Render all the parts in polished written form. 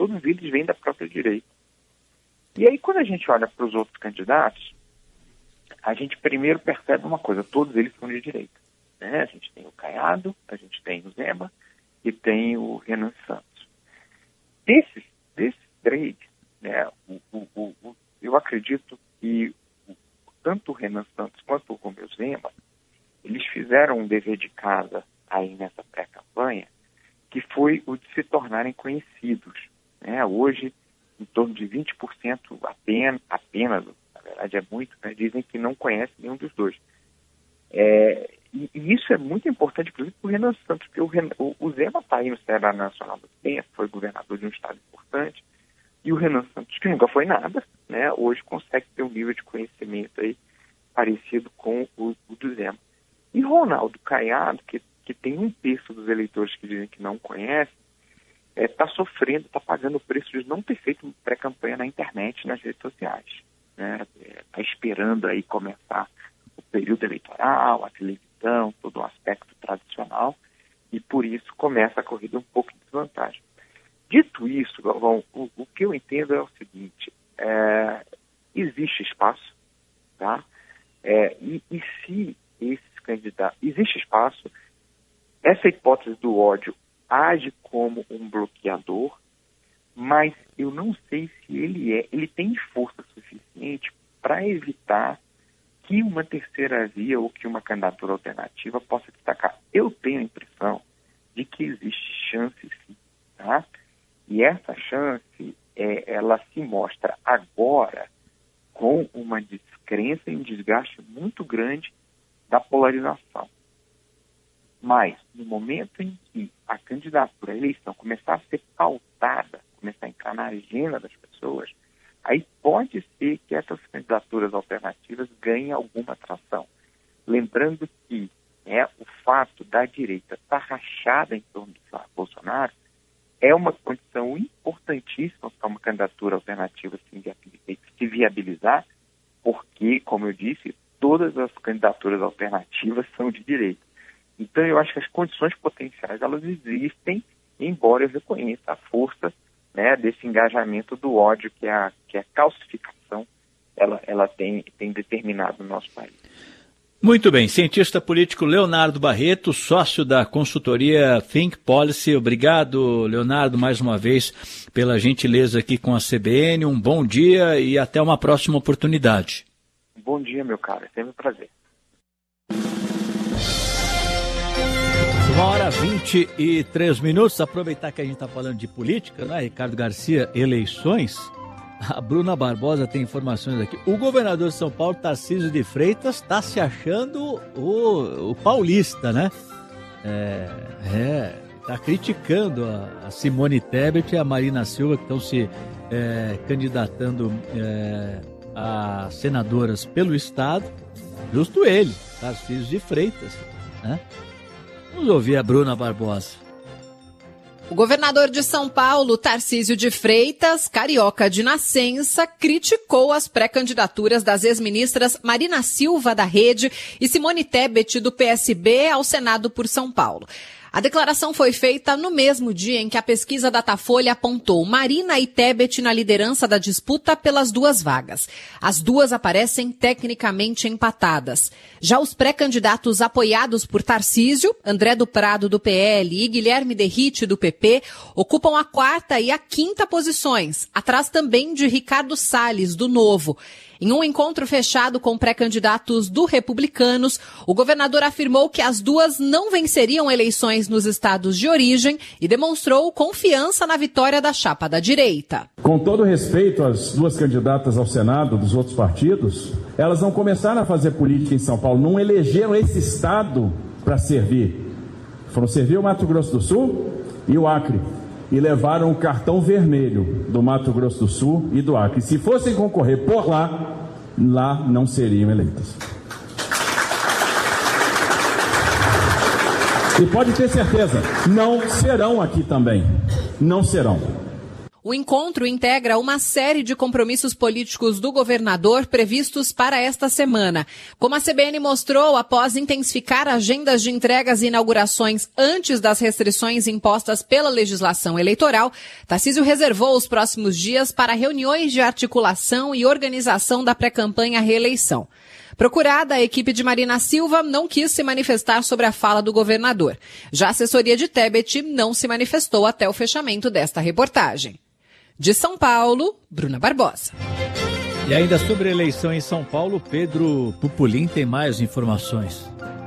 todos eles vêm da própria direita. E aí, quando a gente olha para os outros candidatos, a gente primeiro percebe uma coisa: todos eles são de direita, né? A gente tem o Caiado, a gente tem o Zema e tem o Renan Santos. Desses três, né, eu acredito que tanto o Renan Santos quanto o Romeu Zema, eles fizeram um dever de casa aí nessa pré-campanha, que foi o de se tornarem conhecidos, né? Hoje, em torno de 20% apenas, na verdade é muito, né? Dizem que não conhecem nenhum dos dois. E isso é muito importante, inclusive, para o Renan Santos, porque o Zema está aí no Cenário Nacional do tempo, foi governador de um estado importante, e o Renan Santos, que nunca foi nada, né? Hoje consegue ter um nível de conhecimento aí parecido com o do Zema. E Ronaldo Caiado, que tem um terço dos eleitores que dizem que não conhecem, está sofrendo, está pagando o preço de não ter feito pré-campanha na internet, nas redes sociais, né? Está esperando aí começar o período eleitoral, a televisão, todo o aspecto tradicional, e por isso começa a corrida um pouco em desvantagem. Dito isso, Galvão, o que eu entendo é o seguinte: existe espaço, tá? E se esses candidatos... Existe espaço, essa hipótese do ódio age como um bloqueador, mas eu não sei se ele tem força suficiente para evitar que uma terceira via ou que uma candidatura alternativa possa destacar. Eu tenho a impressão de que existe chance sim, tá? E essa chance, ela se mostra agora com uma descrença e um desgaste muito grande da polarização. Mas, no momento em que a candidatura, a eleição começar a ser pautada, começar a entrar na agenda das pessoas, aí pode ser que essas candidaturas alternativas ganhem alguma atração. Lembrando que o fato da direita estar rachada em torno do Bolsonaro é uma condição importantíssima para uma candidatura alternativa se viabilizar, porque, como eu disse, todas as candidaturas alternativas são de direita. Então, eu acho que as condições potenciais, elas existem, embora eu reconheça a força, né, desse engajamento do ódio que a calcificação ela tem determinado no nosso país. Muito bem, cientista político Leonardo Barreto, sócio da consultoria Think Policy. Obrigado, Leonardo, mais uma vez pela gentileza aqui com a CBN. Um bom dia e até uma próxima oportunidade. Bom dia, meu caro, é sempre um prazer. 1h23. Aproveitar que a gente está falando de política, né, Ricardo Garcia, eleições. A Bruna Barbosa tem informações aqui. O governador de São Paulo, Tarcísio de Freitas, está se achando o paulista, né? Está criticando a Simone Tebet e a Marina Silva, que estão se candidatando a senadoras pelo Estado. Justo ele, Tarcísio de Freitas, né? Vamos ouvir a Bruna Barbosa. O governador de São Paulo, Tarcísio de Freitas, carioca de nascença, criticou as pré-candidaturas das ex-ministras Marina Silva, da Rede, e Simone Tebet, do PSB, ao Senado por São Paulo. A declaração foi feita no mesmo dia em que a pesquisa Datafolha apontou Marina e Tebet na liderança da disputa pelas duas vagas. As duas aparecem tecnicamente empatadas. Já os pré-candidatos apoiados por Tarcísio, André do Prado, do PL, e Guilherme Derrite, do PP, ocupam a 4ª e a 5ª posições, atrás também de Ricardo Salles, do Novo. Em um encontro fechado com pré-candidatos do Republicanos, o governador afirmou que as duas não venceriam eleições nos estados de origem e demonstrou confiança na vitória da chapa da direita. Com todo respeito às duas candidatas ao Senado dos outros partidos, elas não começaram a fazer política em São Paulo, não elegeram esse estado para servir. Foram servir o Mato Grosso do Sul e o Acre. E levaram o cartão vermelho do Mato Grosso do Sul e do Acre. Se fossem concorrer por lá não seriam eleitas. E pode ter certeza, não serão aqui também. Não serão. O encontro integra uma série de compromissos políticos do governador previstos para esta semana. Como a CBN mostrou, após intensificar agendas de entregas e inaugurações antes das restrições impostas pela legislação eleitoral, Tarcísio reservou os próximos dias para reuniões de articulação e organização da pré-campanha à reeleição. Procurada, a equipe de Marina Silva não quis se manifestar sobre a fala do governador. Já a assessoria de Tebet não se manifestou até o fechamento desta reportagem. De São Paulo, Bruna Barbosa. E ainda sobre a eleição em São Paulo, Pedro Pupolin tem mais informações.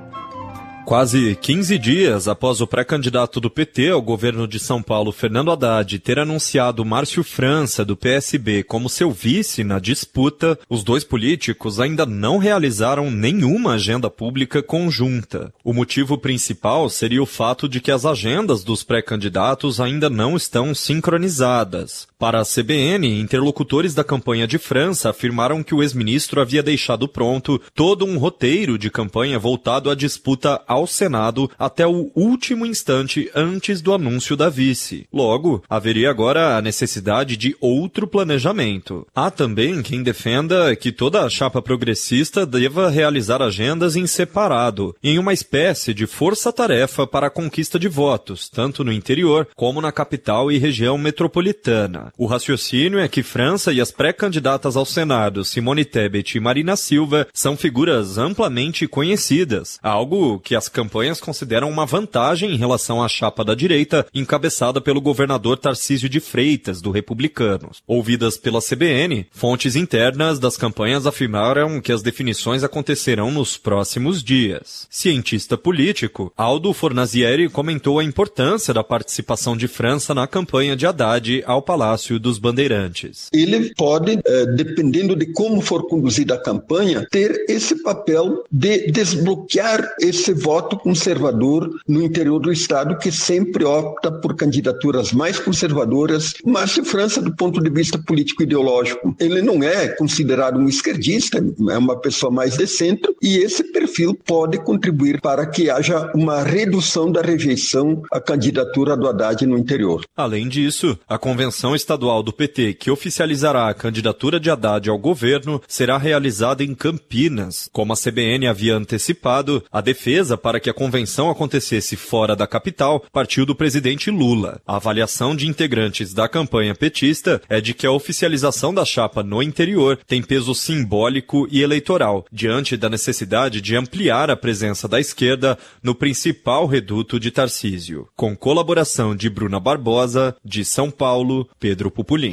Quase 15 dias após o pré-candidato do PT ao governo de São Paulo, Fernando Haddad, ter anunciado Márcio França, do PSB, como seu vice na disputa, os dois políticos ainda não realizaram nenhuma agenda pública conjunta. O motivo principal seria o fato de que as agendas dos pré-candidatos ainda não estão sincronizadas. Para a CBN, interlocutores da campanha de França afirmaram que o ex-ministro havia deixado pronto todo um roteiro de campanha voltado à disputa ao Senado até o último instante antes do anúncio da vice. Logo, haveria agora a necessidade de outro planejamento. Há também quem defenda que toda a chapa progressista deva realizar agendas em separado, em uma espécie de força-tarefa para a conquista de votos, tanto no interior como na capital e região metropolitana. O raciocínio é que França e as pré-candidatas ao Senado, Simone Tebet e Marina Silva, são figuras amplamente conhecidas, algo que as campanhas consideram uma vantagem em relação à chapa da direita, encabeçada pelo governador Tarcísio de Freitas, do Republicanos. Ouvidas pela CBN, fontes internas das campanhas afirmaram que as definições acontecerão nos próximos dias. Cientista político, Aldo Fornazieri comentou a importância da participação de França na campanha de Haddad ao Palácio dos Bandeirantes. Ele pode, dependendo de como for conduzida a campanha, ter esse papel de desbloquear esse voto conservador no interior do Estado, que sempre opta por candidaturas mais conservadoras. Márcio França, do ponto de vista político-ideológico, ele não é considerado um esquerdista, é uma pessoa mais de centro, e esse perfil pode contribuir para que haja uma redução da rejeição à candidatura do Haddad no interior. Além disso, a convenção estadual do PT, que oficializará a candidatura de Haddad ao governo, será realizada em Campinas. Como a CBN havia antecipado, a defesa para que a convenção acontecesse fora da capital partiu do presidente Lula. A avaliação de integrantes da campanha petista é de que a oficialização da chapa no interior tem peso simbólico e eleitoral, diante da necessidade de ampliar a presença da esquerda no principal reduto de Tarcísio. Com colaboração de Bruna Barbosa, de São Paulo, Pedro Pupolin.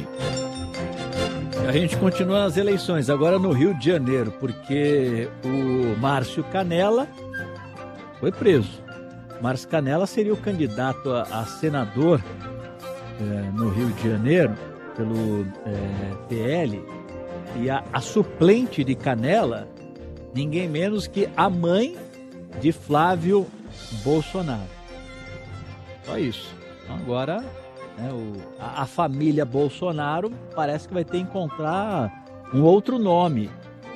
A gente continua nas eleições, agora no Rio de Janeiro, porque o Márcio Canella foi preso. Márcio Canella seria o candidato a senador no Rio de Janeiro, pelo PL, e a suplente de Canella, ninguém menos que a mãe de Flávio Bolsonaro. Só isso. Então agora, a família Bolsonaro parece que vai ter que encontrar um outro nome,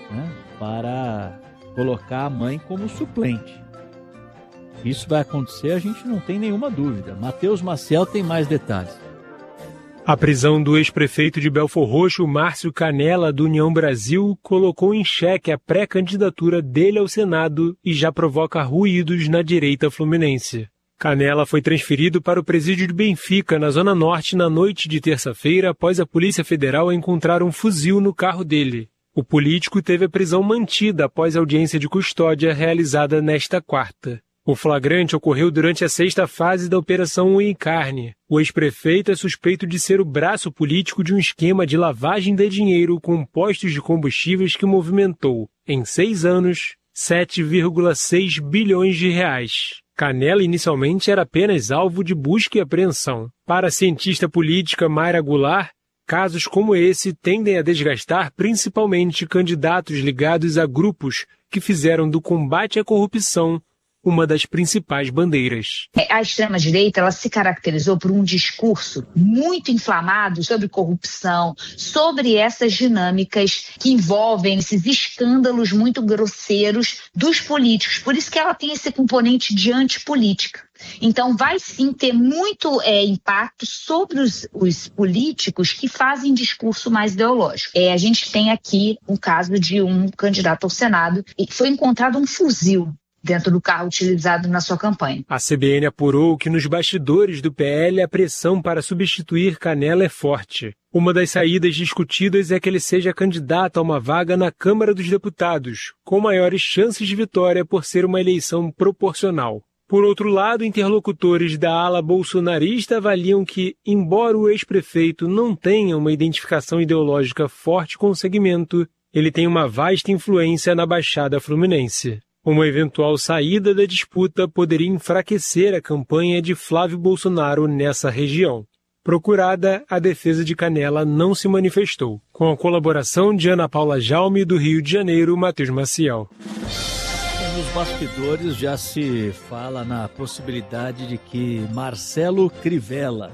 para colocar a mãe como suplente. Isso vai acontecer, a gente não tem nenhuma dúvida. Matheus Maciel tem mais detalhes. A prisão do ex-prefeito de Belfor Roxo, Márcio Canella, do União Brasil, colocou em xeque a pré-candidatura dele ao Senado e já provoca ruídos na direita fluminense. Canella foi transferido para o presídio de Benfica, na Zona Norte, na noite de terça-feira, após a Polícia Federal encontrar um fuzil no carro dele. O político teve a prisão mantida após a audiência de custódia realizada nesta quarta. O flagrante ocorreu durante a sexta fase da Operação Unha e Carne. O ex-prefeito é suspeito de ser o braço político de um esquema de lavagem de dinheiro com postos de combustíveis que movimentou, em 6 anos, 7,6 bilhões de reais. Canella inicialmente era apenas alvo de busca e apreensão. Para a cientista política Mayra Goulart, casos como esse tendem a desgastar principalmente candidatos ligados a grupos que fizeram do combate à corrupção uma das principais bandeiras. A extrema-direita ela se caracterizou por um discurso muito inflamado sobre corrupção, sobre essas dinâmicas que envolvem esses escândalos muito grosseiros dos políticos. Por isso que ela tem esse componente de antipolítica. Então, vai sim ter muito impacto sobre os políticos que fazem discurso mais ideológico. A gente tem aqui um caso de um candidato ao Senado e foi encontrado um fuzil dentro do carro utilizado na sua campanha. A CBN apurou que nos bastidores do PL a pressão para substituir Canela é forte. Uma das saídas discutidas é que ele seja candidato a uma vaga na Câmara dos Deputados, com maiores chances de vitória por ser uma eleição proporcional. Por outro lado, interlocutores da ala bolsonarista avaliam que, embora o ex-prefeito não tenha uma identificação ideológica forte com o segmento, ele tem uma vasta influência na Baixada Fluminense. Uma eventual saída da disputa poderia enfraquecer a campanha de Flávio Bolsonaro nessa região. Procurada, a defesa de Canela não se manifestou. Com a colaboração de Ana Paula Jaume, do Rio de Janeiro, Matheus Maciel. Nos bastidores já se fala na possibilidade de que Marcelo Crivella,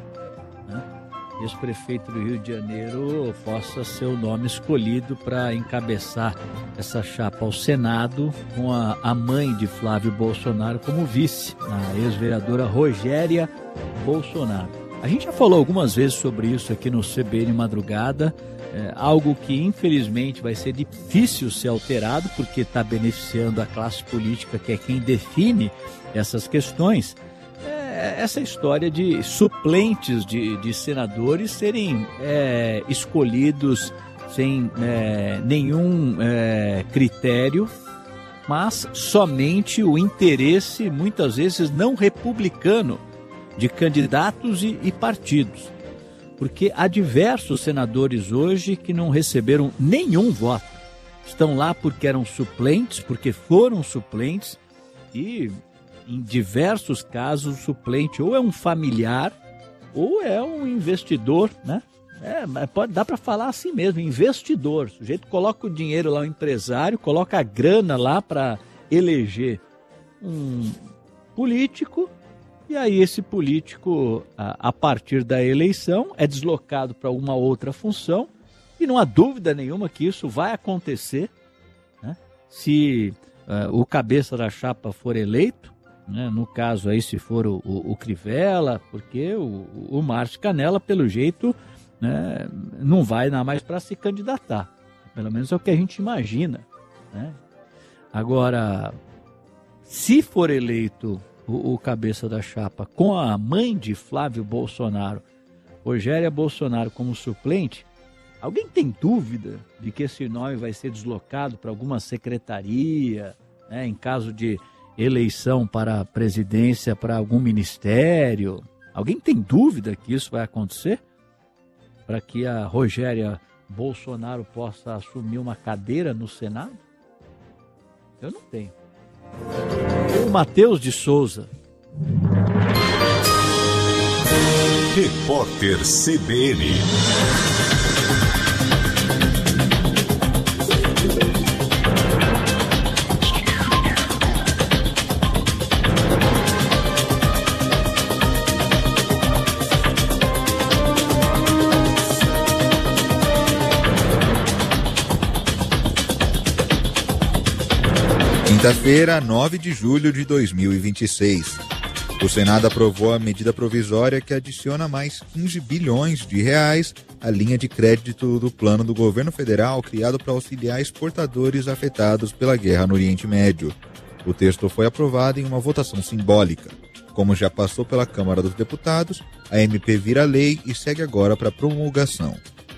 ex-prefeito do Rio de Janeiro, possa ser o nome escolhido para encabeçar essa chapa ao Senado, com a mãe de Flávio Bolsonaro como vice, a ex-vereadora Rogéria Bolsonaro. A gente já falou algumas vezes sobre isso aqui no CBN Madrugada, algo que infelizmente vai ser difícil ser alterado, porque está beneficiando a classe política, que é quem define essas questões. Essa história de suplentes de senadores serem escolhidos sem nenhum critério, mas somente o interesse, muitas vezes não republicano, de candidatos e partidos. Porque há diversos senadores hoje que não receberam nenhum voto. Estão lá porque eram suplentes, porque foram suplentes e... em diversos casos, o suplente ou é um familiar ou é um investidor, né? Dá para falar assim mesmo, investidor. O sujeito coloca o dinheiro lá, o empresário, coloca a grana lá para eleger um político, e aí esse político, a partir da eleição, é deslocado para uma outra função, e não há dúvida nenhuma que isso vai acontecer, né? Se o cabeça da chapa for eleito, no caso aí, se for o Crivella, porque o Márcio Canela, pelo jeito, né, não vai dar mais para se candidatar. Pelo menos é o que a gente imagina, né? Agora, se for eleito o cabeça da chapa com a mãe de Flávio Bolsonaro, Rogéria Bolsonaro, como suplente, alguém tem dúvida de que esse nome vai ser deslocado para alguma secretaria, né, em caso de eleição para a presidência, para algum ministério? Alguém tem dúvida que isso vai acontecer? Para que a Rogéria Bolsonaro possa assumir uma cadeira no Senado? Eu não tenho. O Matheus de Souza. Repórter CBN. Quinta-feira, 9 de julho de 2026. O Senado aprovou a medida provisória que adiciona mais 15 bilhões de reais à linha de crédito do plano do governo federal criado para auxiliar exportadores afetados pela guerra no Oriente Médio. O texto foi aprovado em uma votação simbólica. Como já passou pela Câmara dos Deputados, a MP vira lei e segue agora para promulgação.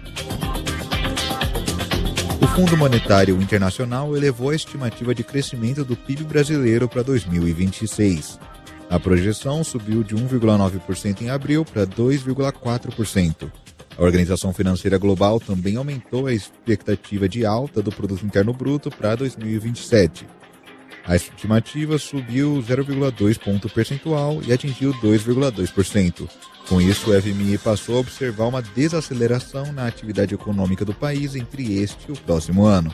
O Fundo Monetário Internacional elevou a estimativa de crescimento do PIB brasileiro para 2026. A projeção subiu de 1,9% em abril para 2,4%. A Organização Financeira Global também aumentou a expectativa de alta do Produto Interno Bruto para 2027. A estimativa subiu 0,2 ponto percentual e atingiu 2,2%. Com isso, o FMI passou a observar uma desaceleração na atividade econômica do país entre este e o próximo ano.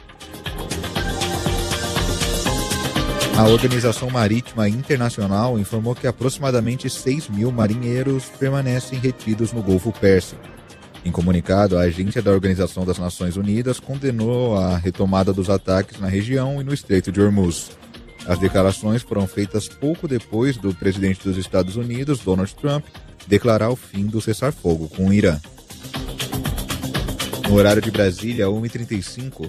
A Organização Marítima Internacional informou que aproximadamente 6 mil marinheiros permanecem retidos no Golfo Pérsico. Em comunicado, a agência da Organização das Nações Unidas condenou a retomada dos ataques na região e no Estreito de Hormuz. As declarações foram feitas pouco depois do presidente dos Estados Unidos, Donald Trump, declarar o fim do cessar-fogo com o Irã. No horário de Brasília, 1h35.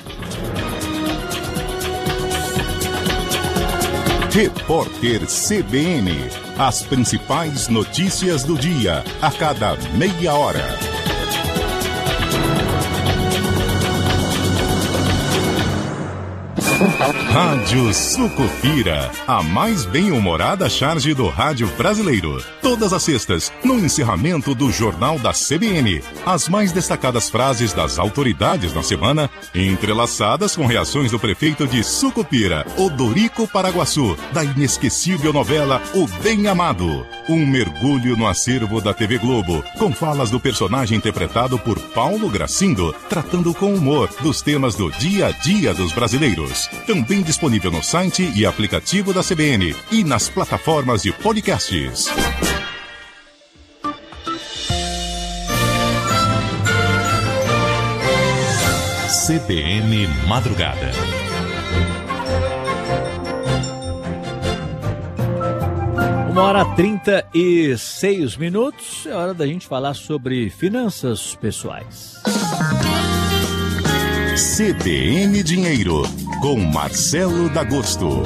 Repórter CBN. As principais notícias do dia, a cada meia hora. Rádio Sucupira, a mais bem-humorada charge do rádio brasileiro. Todas as sextas, no encerramento do Jornal da CBN. As mais destacadas frases das autoridades da semana, entrelaçadas com reações do prefeito de Sucupira, Odorico Paraguaçu, da inesquecível novela O Bem Amado. Um mergulho no acervo da TV Globo, com falas do personagem interpretado por Paulo Gracindo, tratando com humor dos temas do dia a dia dos brasileiros. Também disponível no site e aplicativo da CBN e nas plataformas de podcasts. CBN Madrugada. Uma hora 36 minutos, é hora da gente falar sobre finanças pessoais. CBN Dinheiro, com Marcelo D'Agosto.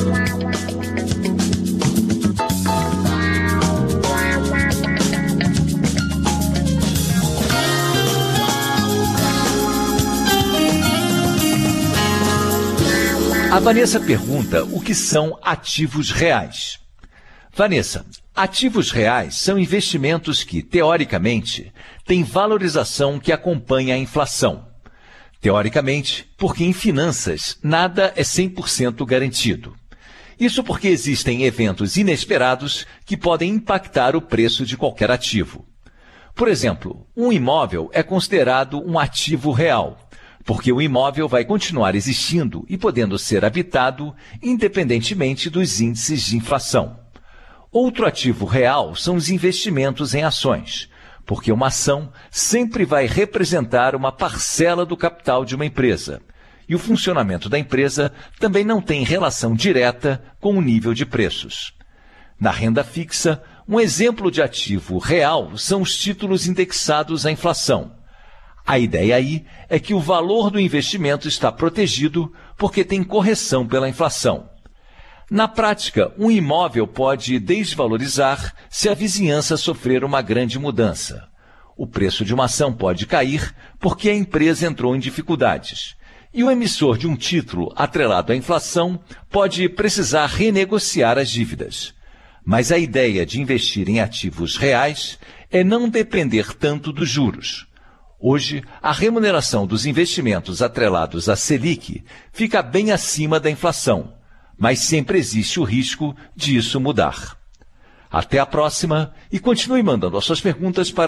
A Vanessa pergunta o que são ativos reais. Vanessa, ativos reais são investimentos que, teoricamente, têm valorização que acompanha a inflação. Teoricamente, porque em finanças nada é 100% garantido. Isso porque existem eventos inesperados que podem impactar o preço de qualquer ativo. Por exemplo, um imóvel é considerado um ativo real, porque o imóvel vai continuar existindo e podendo ser habitado independentemente dos índices de inflação. Outro ativo real são os investimentos em ações, porque uma ação sempre vai representar uma parcela do capital de uma empresa. E o funcionamento da empresa também não tem relação direta com o nível de preços. Na renda fixa, um exemplo de ativo real são os títulos indexados à inflação. A ideia aí é que o valor do investimento está protegido porque tem correção pela inflação. Na prática, um imóvel pode desvalorizar se a vizinhança sofrer uma grande mudança. O preço de uma ação pode cair porque a empresa entrou em dificuldades. E o emissor de um título atrelado à inflação pode precisar renegociar as dívidas. Mas a ideia de investir em ativos reais é não depender tanto dos juros. Hoje, a remuneração dos investimentos atrelados à Selic fica bem acima da inflação, mas sempre existe o risco de isso mudar. Até a próxima e continue mandando as suas perguntas para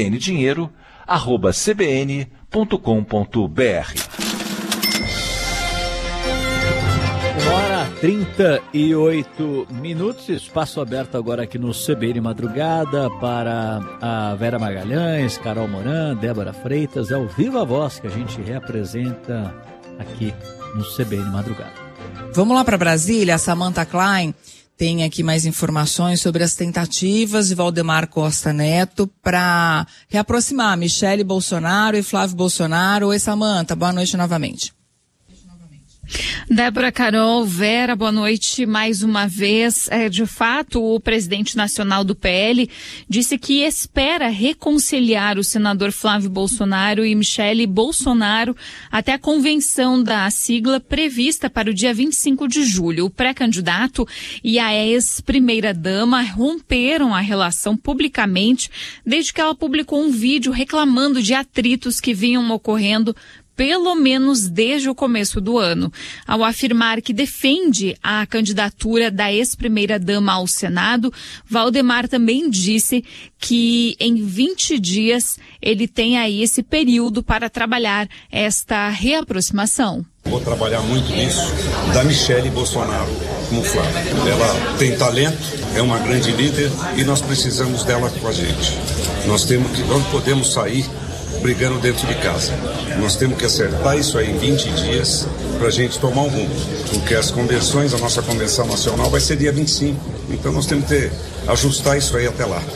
cbndinheiro@cbn.com.br. 1h38, espaço aberto agora aqui no CBN Madrugada para a Vera Magalhães, Carol Moran, Débora Freitas. É o Viva Voz que a gente reapresenta aqui no CBN Madrugada. Vamos lá para Brasília, a Samantha Klein tem aqui mais informações sobre as tentativas de Valdemar Costa Neto para reaproximar Michele Bolsonaro e Flávio Bolsonaro. Oi, Samantha, boa noite novamente. Débora, Carol, Vera, boa noite mais uma vez. De fato, o presidente nacional do PL disse que espera reconciliar o senador Flávio Bolsonaro e Michele Bolsonaro até a convenção da sigla prevista para o dia 25 de julho. O pré-candidato e a ex-primeira-dama romperam a relação publicamente desde que ela publicou um vídeo reclamando de atritos que vinham ocorrendo pelo menos desde o começo do ano. Ao afirmar que defende a candidatura da ex-primeira-dama ao Senado, Valdemar também disse que em 20 dias ele tem aí esse período para trabalhar esta reaproximação. Vou trabalhar muito nisso, da Michele Bolsonaro como Flávio. Ela tem talento, é uma grande líder e nós precisamos dela com a gente. Nós não podemos sair brigando dentro de casa. Nós temos que acertar isso aí em 20 dias para a gente tomar um rumo. Porque as convenções, a nossa convenção nacional vai ser dia 25. Então nós temos que ajustar isso aí até lá.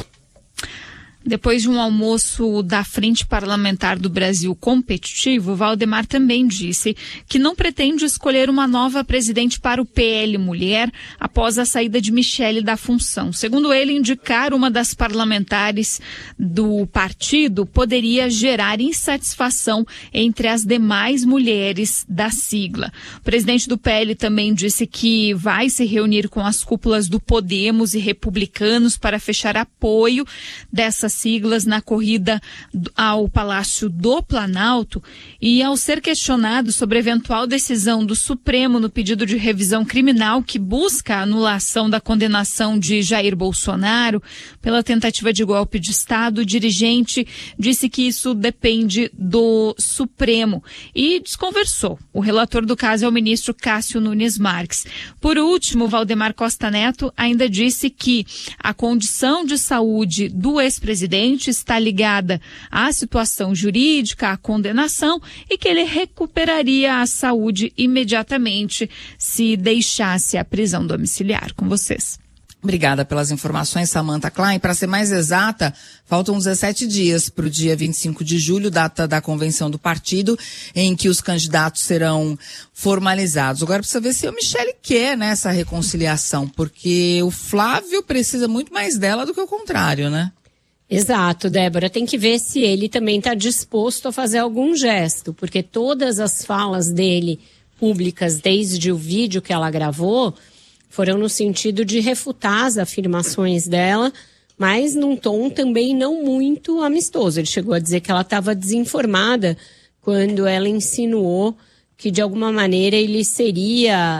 Depois de um almoço da Frente Parlamentar do Brasil competitivo, Valdemar também disse que não pretende escolher uma nova presidente para o PL Mulher após a saída de Michele da função. Segundo ele, indicar uma das parlamentares do partido poderia gerar insatisfação entre as demais mulheres da sigla. O presidente do PL também disse que vai se reunir com as cúpulas do Podemos e Republicanos para fechar apoio dessas siglas na corrida ao Palácio do Planalto. E ao ser questionado sobre a eventual decisão do Supremo no pedido de revisão criminal que busca a anulação da condenação de Jair Bolsonaro pela tentativa de golpe de Estado, o dirigente disse que isso depende do Supremo e desconversou. O relator do caso é o ministro Cássio Nunes Marques. Por último, Valdemar Costa Neto ainda disse que a condição de saúde do ex-presidente está ligada à situação jurídica, à condenação, e que ele recuperaria a saúde imediatamente se deixasse a prisão domiciliar. Com vocês. Obrigada pelas informações, Samantha Klein. Para ser mais exata, faltam 17 dias para o dia 25 de julho, data da convenção do partido, em que os candidatos serão formalizados. Agora precisa ver se o Michele quer, né, essa reconciliação, porque o Flávio precisa muito mais dela do que o contrário, né? Exato, Débora. Tem que ver se ele também está disposto a fazer algum gesto, porque todas as falas dele públicas, desde o vídeo que ela gravou, foram no sentido de refutar as afirmações dela, mas num tom também não muito amistoso. Ele chegou a dizer que ela estava desinformada quando ela insinuou que de alguma maneira ele seria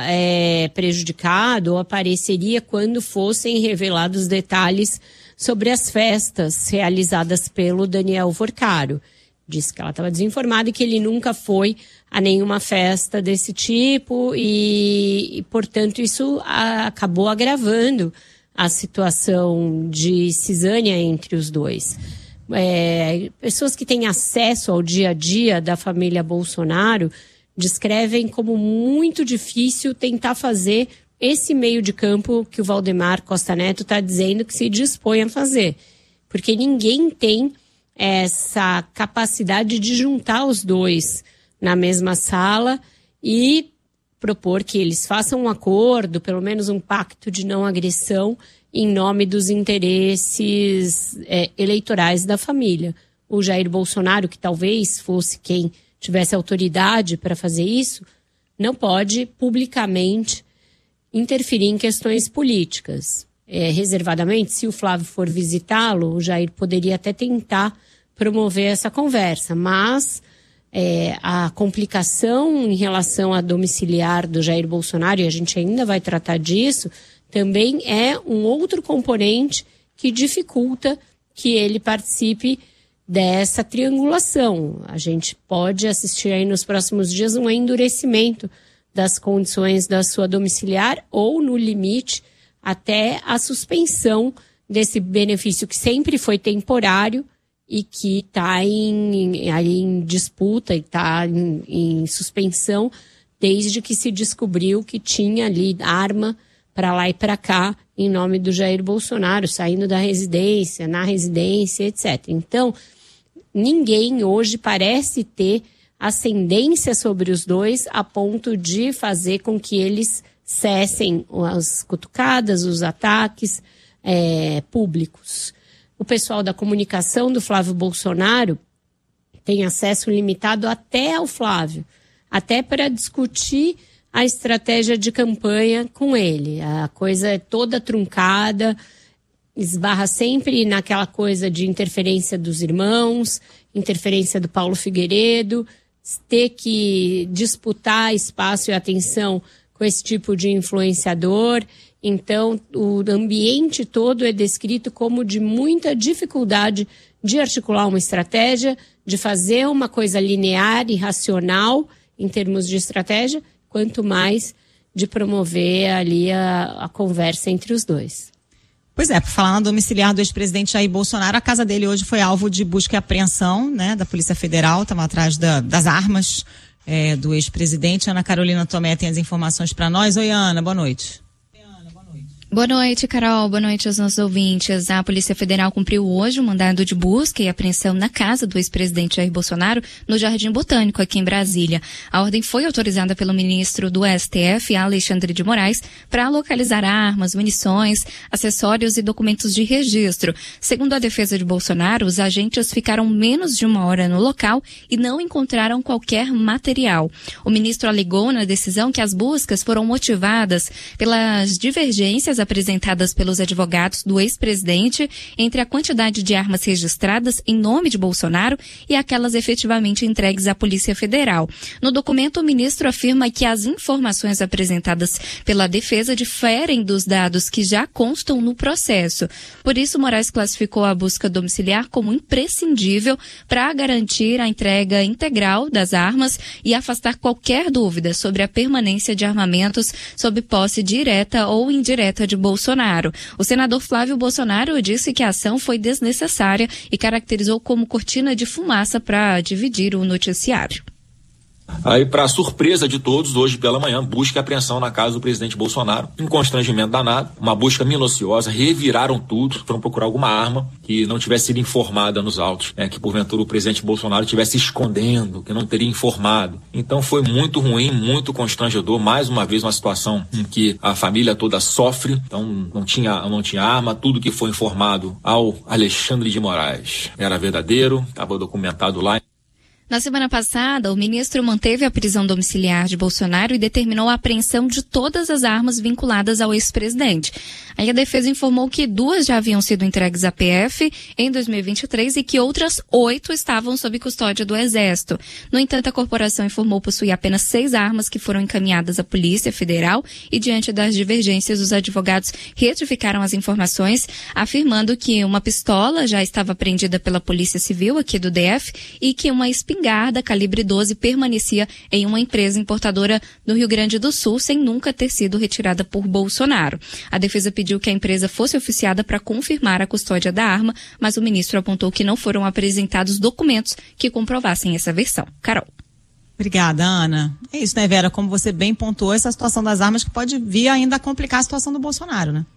prejudicado ou apareceria quando fossem revelados detalhes sobre as festas realizadas pelo Daniel Vorcaro. Disse que ela estava desinformada e que ele nunca foi a nenhuma festa desse tipo e portanto, isso acabou agravando a situação de cisânia entre os dois. Pessoas que têm acesso ao dia a dia da família Bolsonaro descrevem como muito difícil tentar fazer esse meio de campo que o Valdemar Costa Neto está dizendo que se dispõe a fazer. Porque ninguém tem essa capacidade de juntar os dois na mesma sala e propor que eles façam um acordo, pelo menos um pacto de não agressão, em nome dos interesses eleitorais da família. O Jair Bolsonaro, que talvez fosse quem tivesse autoridade para fazer isso, não pode publicamente interferir em questões políticas. Reservadamente, se o Flávio for visitá-lo, o Jair poderia até tentar promover essa conversa, mas a complicação em relação à domiciliar do Jair Bolsonaro, e a gente ainda vai tratar disso, também é um outro componente que dificulta que ele participe dessa triangulação. A gente pode assistir aí nos próximos dias um endurecimento das condições da sua domiciliar ou, no limite, até a suspensão desse benefício que sempre foi temporário e que está em disputa e está em suspensão desde que se descobriu que tinha ali arma para lá e para cá em nome do Jair Bolsonaro, saindo da residência, na residência, etc. Então, ninguém hoje parece ter ascendência sobre os dois a ponto de fazer com que eles cessem as cutucadas, os ataques públicos. O pessoal da comunicação do Flávio Bolsonaro tem acesso limitado até ao Flávio, até para discutir a estratégia de campanha com ele. A coisa é toda truncada, esbarra sempre naquela coisa de interferência dos irmãos, interferência do Paulo Figueiredo, ter que disputar espaço e atenção com esse tipo de influenciador. Então, o ambiente todo é descrito como de muita dificuldade de articular uma estratégia, de fazer uma coisa linear e racional em termos de estratégia, quanto mais de promover ali a conversa entre os dois. Pois é, por falar na domiciliar do ex-presidente Jair Bolsonaro, a casa dele hoje foi alvo de busca e apreensão, né, da Polícia Federal, estava atrás das armas do ex-presidente. Ana Carolina Tomé tem as informações para nós. Oi, Ana, boa noite. Boa noite, Carol. Boa noite aos nossos ouvintes. A Polícia Federal cumpriu hoje um mandado de busca e apreensão na casa do ex-presidente Jair Bolsonaro, no Jardim Botânico, aqui em Brasília. A ordem foi autorizada pelo ministro do STF, Alexandre de Moraes, para localizar armas, munições, acessórios e documentos de registro. Segundo a defesa de Bolsonaro, os agentes ficaram menos de 1 hora no local e não encontraram qualquer material. O ministro alegou na decisão que as buscas foram motivadas pelas divergências apresentadas pelos advogados do ex-presidente entre a quantidade de armas registradas em nome de Bolsonaro e aquelas efetivamente entregues à Polícia Federal. No documento, o ministro afirma que as informações apresentadas pela defesa diferem dos dados que já constam no processo. Por isso, Moraes classificou a busca domiciliar como imprescindível para garantir a entrega integral das armas e afastar qualquer dúvida sobre a permanência de armamentos sob posse direta ou indireta de Bolsonaro. O senador Flávio Bolsonaro disse que a ação foi desnecessária e caracterizou como cortina de fumaça para dividir o noticiário. Aí, para surpresa de todos, hoje pela manhã, busca e apreensão na casa do presidente Bolsonaro, um constrangimento danado, uma busca minuciosa, reviraram tudo, foram procurar alguma arma que não tivesse sido informada nos autos, que porventura o presidente Bolsonaro estivesse escondendo, que não teria informado. Então foi muito ruim, muito constrangedor, mais uma vez uma situação em que a família toda sofre, então não tinha arma, tudo que foi informado ao Alexandre de Moraes era verdadeiro, estava documentado lá. Na semana passada, o ministro manteve a prisão domiciliar de Bolsonaro e determinou a apreensão de todas as armas vinculadas ao ex-presidente. Aí a defesa informou que 2 já haviam sido entregues à PF em 2023 e que outras 8 estavam sob custódia do Exército. No entanto, a corporação informou possuir apenas 6 armas que foram encaminhadas à Polícia Federal e, diante das divergências, os advogados retificaram as informações, afirmando que uma pistola já estava apreendida pela Polícia Civil aqui do DF e que uma espingarda calibre 12 permanecia em uma empresa importadora no Rio Grande do Sul sem nunca ter sido retirada por Bolsonaro. A defesa pediu que a empresa fosse oficiada para confirmar a custódia da arma, mas o ministro apontou que não foram apresentados documentos que comprovassem essa versão. Carol. Obrigada, Ana. É isso, né, Vera? Como você bem pontuou, essa situação das armas que pode vir ainda a complicar a situação do Bolsonaro, né?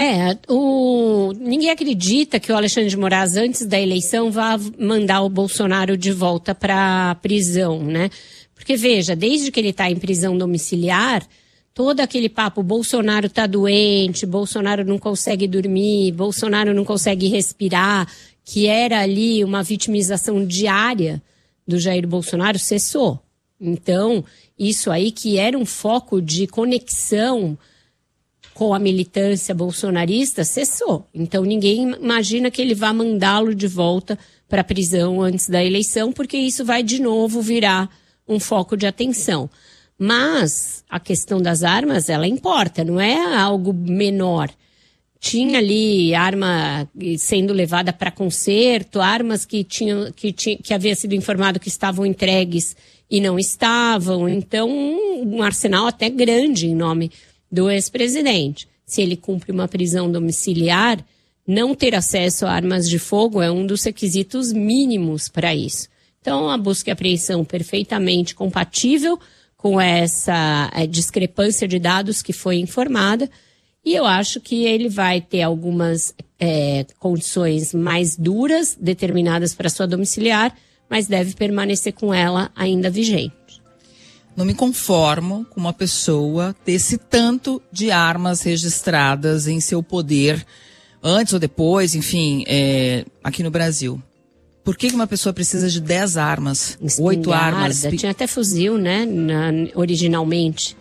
Ninguém acredita que o Alexandre de Moraes, antes da eleição, vá mandar o Bolsonaro de volta para a prisão, né? Porque, veja, desde que ele está em prisão domiciliar, todo aquele papo, Bolsonaro está doente, Bolsonaro não consegue dormir, Bolsonaro não consegue respirar, que era ali uma vitimização diária do Jair Bolsonaro, cessou. Então, isso aí que era um foco de conexão com a militância bolsonarista, cessou. Então ninguém imagina que ele vá mandá-lo de volta para a prisão antes da eleição, porque isso vai de novo virar um foco de atenção. Mas a questão das armas, ela importa, não é algo menor. Tinha ali arma sendo levada para conserto, armas que havia sido informado que estavam entregues e não estavam. Então, um arsenal até grande em nome do ex-presidente. Se ele cumpre uma prisão domiciliar, não ter acesso a armas de fogo é um dos requisitos mínimos para isso. Então, a busca e apreensão perfeitamente compatível com essa discrepância de dados que foi informada, e eu acho que ele vai ter algumas condições mais duras determinadas para sua domiciliar, mas deve permanecer com ela ainda vigente. Não me conformo com uma pessoa ter esse tanto de armas registradas em seu poder, antes ou depois, enfim, aqui no Brasil. Por que uma pessoa precisa de 10 armas, 8 armas? Tinha até fuzil, né, originalmente.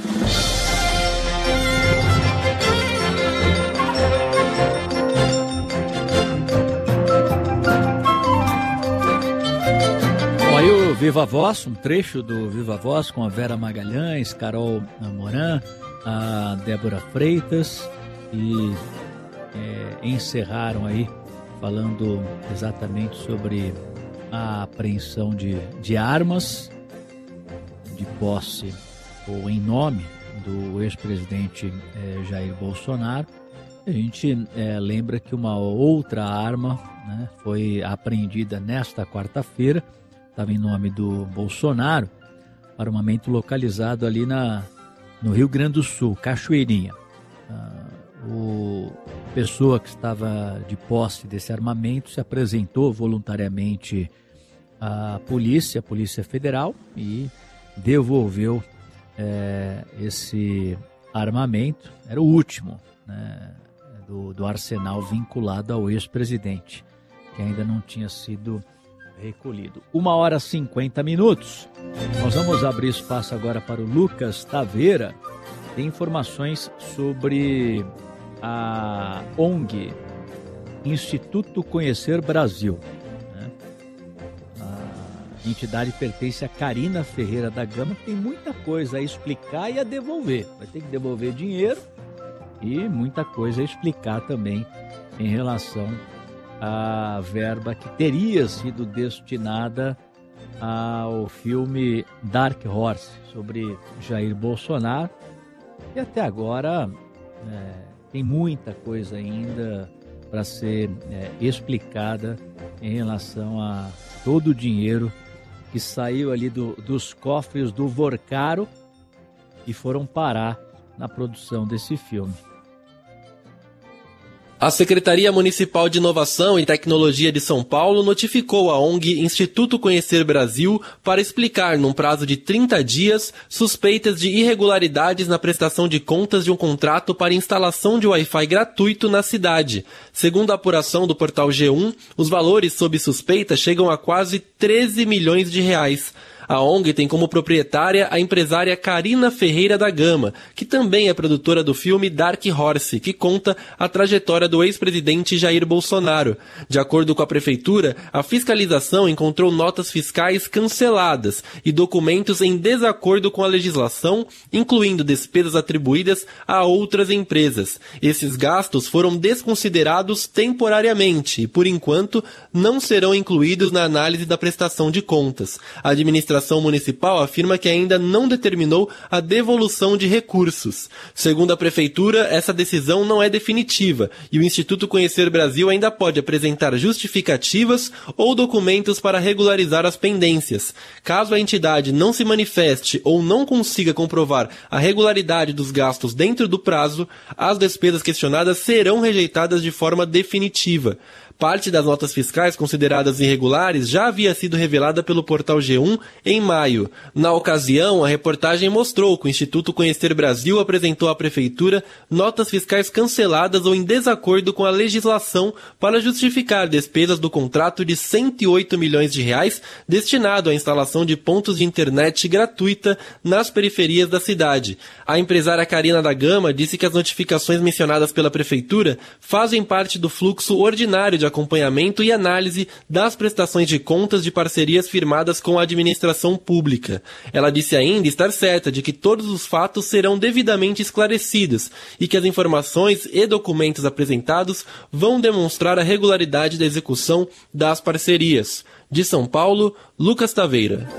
Aí o Viva Voz, um trecho do Viva Voz com a Vera Magalhães, Carol Moran, a Débora Freitas, e encerraram aí falando exatamente sobre a apreensão de armas de posse ou em nome do ex-presidente Jair Bolsonaro A gente lembra que uma outra arma, né, foi apreendida nesta quarta-feira, estava em nome do Bolsonaro, armamento localizado ali no Rio Grande do Sul, Cachoeirinha. A pessoa que estava de posse desse armamento se apresentou voluntariamente à Polícia Federal e devolveu esse armamento. Era o último, né, do arsenal vinculado ao ex-presidente, que ainda não tinha sido recolhido. 1h50. Nós vamos abrir espaço agora para o Lucas Taveira. Tem informações sobre a ONG Instituto Conhecer Brasil, né? A entidade pertence a Carina Ferreira da Gama, que tem muita coisa a explicar e a devolver. Vai ter que devolver dinheiro e muita coisa a explicar também em relação à verba que teria sido destinada ao filme Dark Horse, sobre Jair Bolsonaro. E até agora tem muita coisa ainda para ser explicada em relação a todo o dinheiro que saiu ali dos cofres do Vorcaro e foram parar na produção desse filme. A Secretaria Municipal de Inovação e Tecnologia de São Paulo notificou a ONG Instituto Conhecer Brasil para explicar, num prazo de 30 dias, suspeitas de irregularidades na prestação de contas de um contrato para instalação de Wi-Fi gratuito na cidade. Segundo a apuração do portal G1, os valores sob suspeita chegam a quase 13 milhões de reais. A ONG tem como proprietária a empresária Carina Ferreira da Gama, que também é produtora do filme Dark Horse, que conta a trajetória do ex-presidente Jair Bolsonaro. De acordo com a prefeitura, a fiscalização encontrou notas fiscais canceladas e documentos em desacordo com a legislação, incluindo despesas atribuídas a outras empresas. Esses gastos foram desconsiderados temporariamente e, por enquanto, não serão incluídos na análise da prestação de contas. A administração municipal afirma que ainda não determinou a devolução de recursos. Segundo a prefeitura, essa decisão não é definitiva e o Instituto Conhecer Brasil ainda pode apresentar justificativas ou documentos para regularizar as pendências. Caso a entidade não se manifeste ou não consiga comprovar a regularidade dos gastos dentro do prazo, as despesas questionadas serão rejeitadas de forma definitiva. Parte das notas fiscais consideradas irregulares já havia sido revelada pelo portal G1 em maio. Na ocasião, a reportagem mostrou que o Instituto Conhecer Brasil apresentou à Prefeitura notas fiscais canceladas ou em desacordo com a legislação para justificar despesas do contrato de 108 milhões de reais destinado à instalação de pontos de internet gratuita nas periferias da cidade. A empresária Carina da Gama disse que as notificações mencionadas pela Prefeitura fazem parte do fluxo ordinário de acompanhamento e análise das prestações de contas de parcerias firmadas com a administração pública. Ela disse ainda estar certa de que todos os fatos serão devidamente esclarecidos e que as informações e documentos apresentados vão demonstrar a regularidade da execução das parcerias. De São Paulo, Lucas Taveira.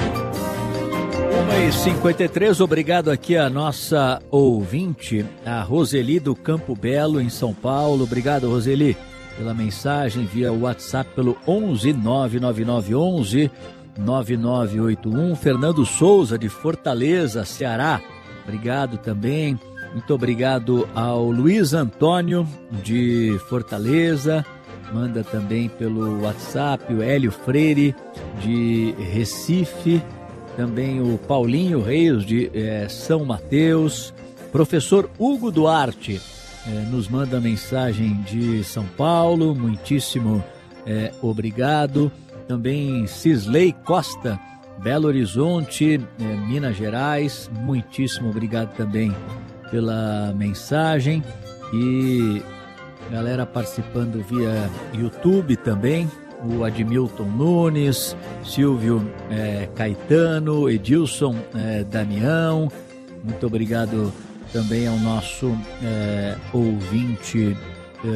1h53, obrigado aqui a nossa ouvinte, a Roseli do Campo Belo, em São Paulo. Obrigado, Roseli, pela mensagem via WhatsApp pelo 11 99911 9981. Fernando Souza, de Fortaleza, Ceará, obrigado também. Muito obrigado ao Luiz Antônio, de Fortaleza, manda também pelo WhatsApp. O Hélio Freire, de Recife, também o Paulinho Reis, de São Mateus. Professor Hugo Duarte nos manda mensagem de São Paulo, muitíssimo obrigado. Também Cisley Costa, Belo Horizonte, Minas Gerais, muitíssimo obrigado também pela mensagem. E galera participando via YouTube também, o Admilton Nunes, Silvio Caetano, Edilson Damião, muito obrigado também ao nosso ouvinte,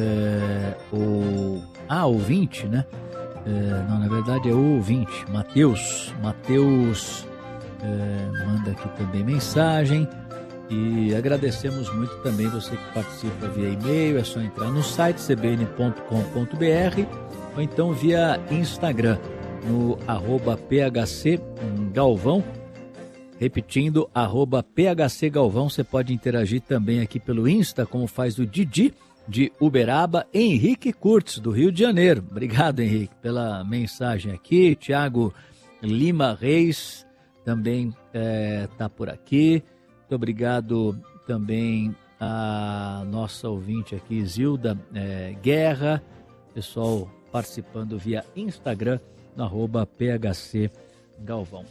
ouvinte, né? Não, na verdade é o ouvinte, Matheus manda aqui também mensagem. E agradecemos muito também você que participa via e-mail. É só entrar no site cbn.com.br ou então via Instagram no @phcgalvão. Repetindo, @phcgalvão. Você pode interagir também aqui pelo Insta, como faz o Didi de Uberaba, Henrique Curtis, do Rio de Janeiro. Obrigado, Henrique, pela mensagem aqui. Tiago Lima Reis também está por aqui. Muito obrigado também a nossa ouvinte aqui, Zilda Guerra. Pessoal participando via Instagram, no @phcgalvão.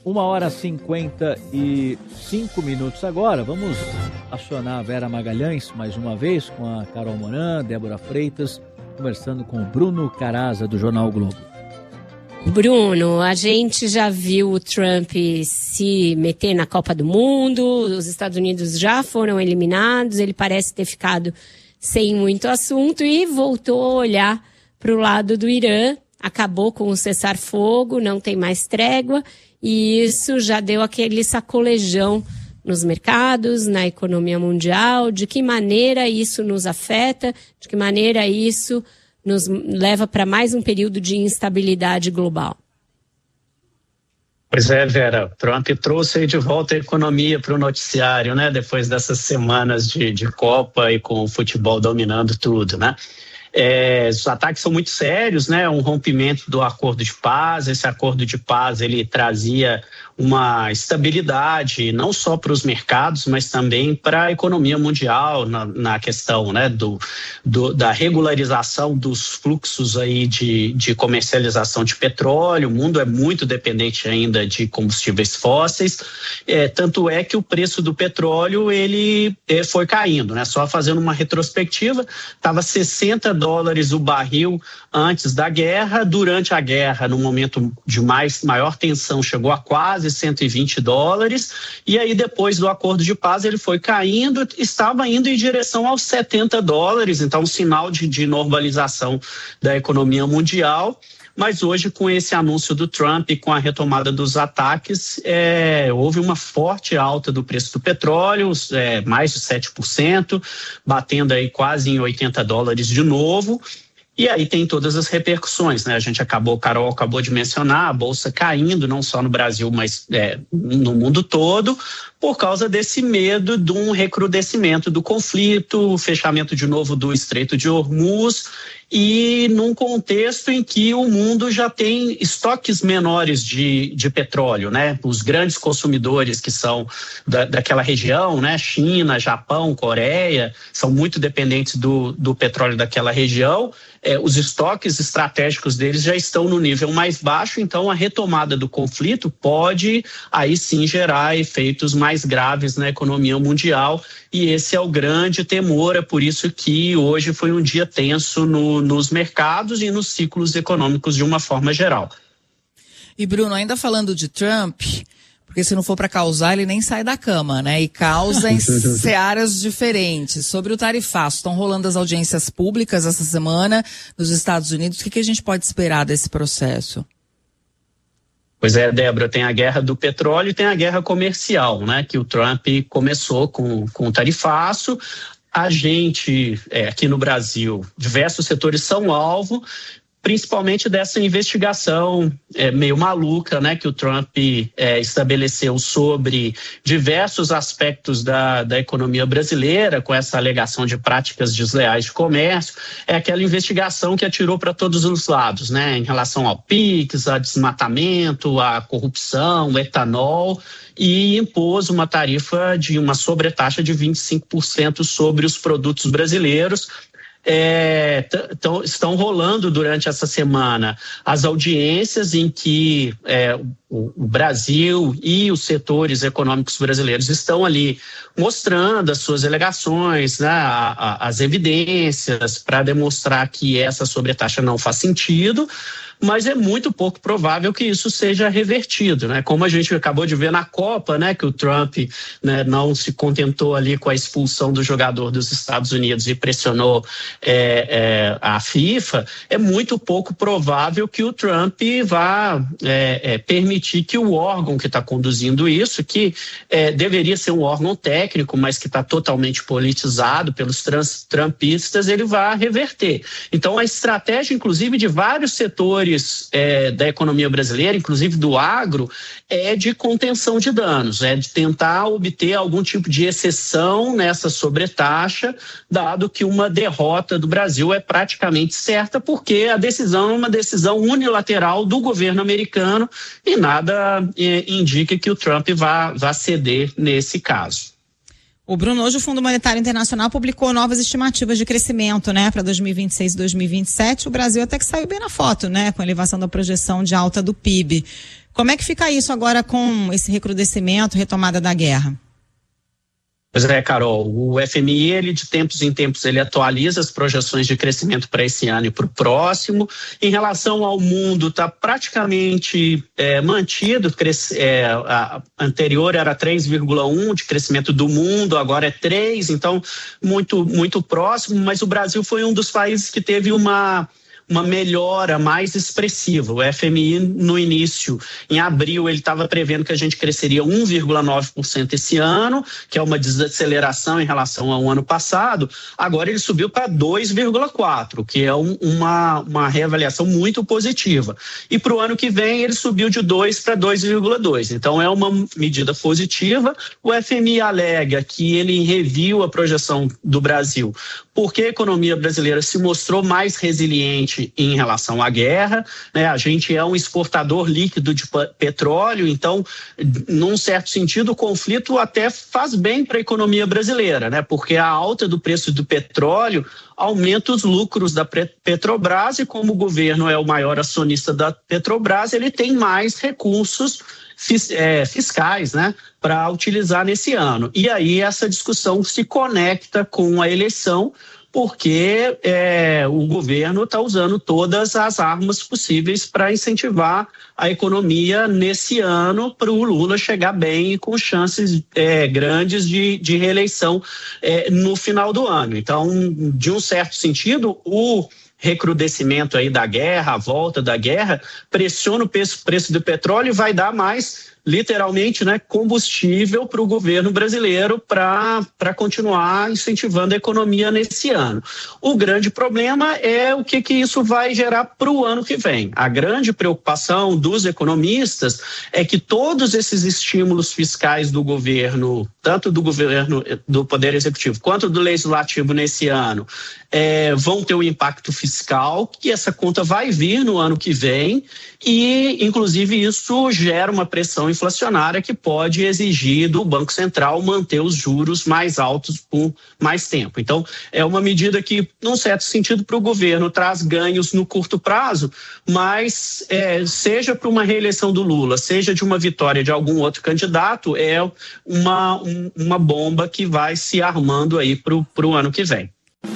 1h55 agora. Vamos acionar a Vera Magalhães mais uma vez com a Carol Moran, Débora Freitas, conversando com o Bruno Caraza, do Jornal Globo. Bruno, a gente já viu o Trump se meter na Copa do Mundo, os Estados Unidos já foram eliminados, ele parece ter ficado sem muito assunto e voltou a olhar para o lado do Irã, acabou com o cessar-fogo, não tem mais trégua, e isso já deu aquele sacolejão nos mercados, na economia mundial. De que maneira isso nos afeta, de que maneira isso nos leva para mais um período de instabilidade global? Pois é, Vera, Trump trouxe aí de volta a economia para o noticiário, né? Depois dessas semanas de Copa e com o futebol dominando tudo, né? Os ataques são muito sérios, né? Um rompimento do acordo de paz. Esse acordo de paz ele trazia uma estabilidade não só para os mercados, mas também para a economia mundial na questão, né, da regularização dos fluxos aí de comercialização de petróleo. O mundo é muito dependente ainda de combustíveis fósseis, tanto é que o preço do petróleo ele foi caindo, né? Só fazendo uma retrospectiva, estava $60 o barril antes da guerra. Durante a guerra, no momento de maior tensão, chegou a quase $120, e aí depois do acordo de paz ele foi caindo, estava indo em direção aos $70, então um sinal de normalização da economia mundial. Mas hoje, com esse anúncio do Trump e com a retomada dos ataques, houve uma forte alta do preço do petróleo, mais de 7%, batendo aí quase em $80 de novo. E aí tem todas as repercussões, né? Carol acabou de mencionar, a Bolsa caindo, não só no Brasil, mas no mundo todo, por causa desse medo de um recrudescimento do conflito, o fechamento de novo do Estreito de Hormuz, e num contexto em que o mundo já tem estoques menores de petróleo, né? Os grandes consumidores que são daquela região, né? China, Japão, Coreia, são muito dependentes do petróleo daquela região. Os estoques estratégicos deles já estão no nível mais baixo, então a retomada do conflito pode aí sim gerar efeitos mais graves na economia mundial, e esse é o grande temor. É por isso que hoje foi um dia tenso nos mercados e nos ciclos econômicos de uma forma geral. E Bruno, ainda falando de Trump, porque se não for para causar, ele nem sai da cama, né? E causa em searas diferentes. Sobre o tarifaço, estão rolando as audiências públicas essa semana nos Estados Unidos. O que a gente pode esperar desse processo? Pois é, Débora, tem a guerra do petróleo e tem a guerra comercial, né? Que o Trump começou com o tarifaço. A gente, aqui no Brasil, diversos setores são alvo, principalmente dessa investigação meio maluca, né, que o Trump estabeleceu sobre diversos aspectos da economia brasileira, com essa alegação de práticas desleais de comércio. É aquela investigação que atirou para todos os lados, né, em relação ao PIX, a desmatamento, a corrupção, o etanol, e impôs uma tarifa de uma sobretaxa de 25% sobre os produtos brasileiros. Estão rolando durante essa semana as audiências em que o Brasil e os setores econômicos brasileiros estão ali mostrando as suas alegações, né, as evidências para demonstrar que essa sobretaxa não faz sentido, mas é muito pouco provável que isso seja revertido, né? Como a gente acabou de ver na Copa, né, que o Trump, né, não se contentou ali com a expulsão do jogador dos Estados Unidos e pressionou a FIFA. É muito pouco provável que o Trump vá permitir permitir que o órgão que está conduzindo isso, que deveria ser um órgão técnico, mas que está totalmente politizado pelos trumpistas, ele vá reverter. Então, a estratégia, inclusive, de vários setores da economia brasileira, inclusive do agro, é de contenção de danos, é de tentar obter algum tipo de exceção nessa sobretaxa, dado que uma derrota do Brasil é praticamente certa, porque a decisão é uma decisão unilateral do governo americano e nada indica que o Trump vá ceder nesse caso. O Bruno, hoje o Fundo Monetário Internacional publicou novas estimativas de crescimento, né, para 2026 e 2027. O Brasil até que saiu bem na foto, né, com a elevação da projeção de alta do PIB. Como é que fica isso agora com esse recrudescimento, retomada da guerra? Pois é, Carol, o FMI, ele de tempos em tempos, ele atualiza as projeções de crescimento para esse ano e para o próximo. Em relação ao mundo, está praticamente mantido, a anterior era 3,1 de crescimento do mundo, agora é 3, então muito, muito próximo, mas o Brasil foi um dos países que teve uma melhora mais expressiva. O FMI, no início, em abril, ele estava prevendo que a gente cresceria 1,9% esse ano, que é uma desaceleração em relação ao ano passado. Agora ele subiu para 2,4%, que é uma reavaliação muito positiva. E para o ano que vem, ele subiu de 2% para 2,2%. Então, é uma medida positiva. O FMI alega que ele reviu a projeção do Brasil porque a economia brasileira se mostrou mais resiliente em relação à guerra, né? A gente é um exportador líquido de petróleo, então, num certo sentido, o conflito até faz bem para a economia brasileira, né? Porque a alta do preço do petróleo aumenta os lucros da Petrobras e como o governo é o maior acionista da Petrobras, ele tem mais recursos fiscais, né, para utilizar nesse ano. E aí essa discussão se conecta com a eleição, porque o governo está usando todas as armas possíveis para incentivar a economia nesse ano para o Lula chegar bem e com chances grandes de reeleição no final do ano. Então, de um certo sentido, o recrudescimento aí da guerra, a volta da guerra, pressiona o preço do petróleo e vai dar mais, literalmente, né, combustível para o governo brasileiro para continuar incentivando a economia nesse ano. O grande problema é o que isso vai gerar para o ano que vem. A grande preocupação dos economistas é que todos esses estímulos fiscais do governo, tanto do governo do Poder Executivo quanto do Legislativo nesse ano, vão ter um impacto fiscal, que essa conta vai vir no ano que vem e, inclusive, isso gera uma pressão inflacionária que pode exigir do Banco Central manter os juros mais altos por mais tempo. Então, é uma medida que, num certo sentido, para o governo traz ganhos no curto prazo, mas seja para uma reeleição do Lula, seja de uma vitória de algum outro candidato, é uma bomba que vai se armando aí para o ano que vem.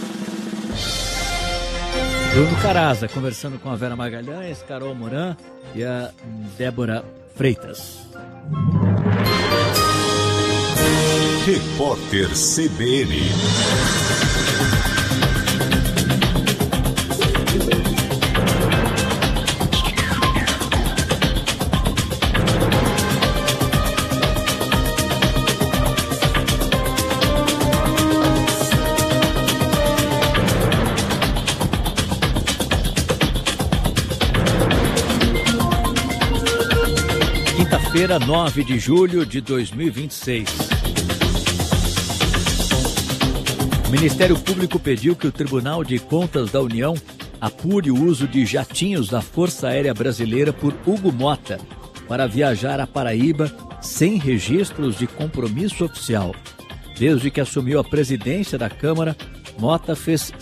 Bruno Caraza conversando com a Vera Magalhães, Carol Moran e a Débora Freitas. Repórter CBN. Quinta-feira, 9 de julho de 2026. O Ministério Público pediu que o Tribunal de Contas da União apure o uso de jatinhos da Força Aérea Brasileira por Hugo Mota para viajar à Paraíba sem registros de compromisso oficial. Desde que assumiu a presidência da Câmara, Mota fez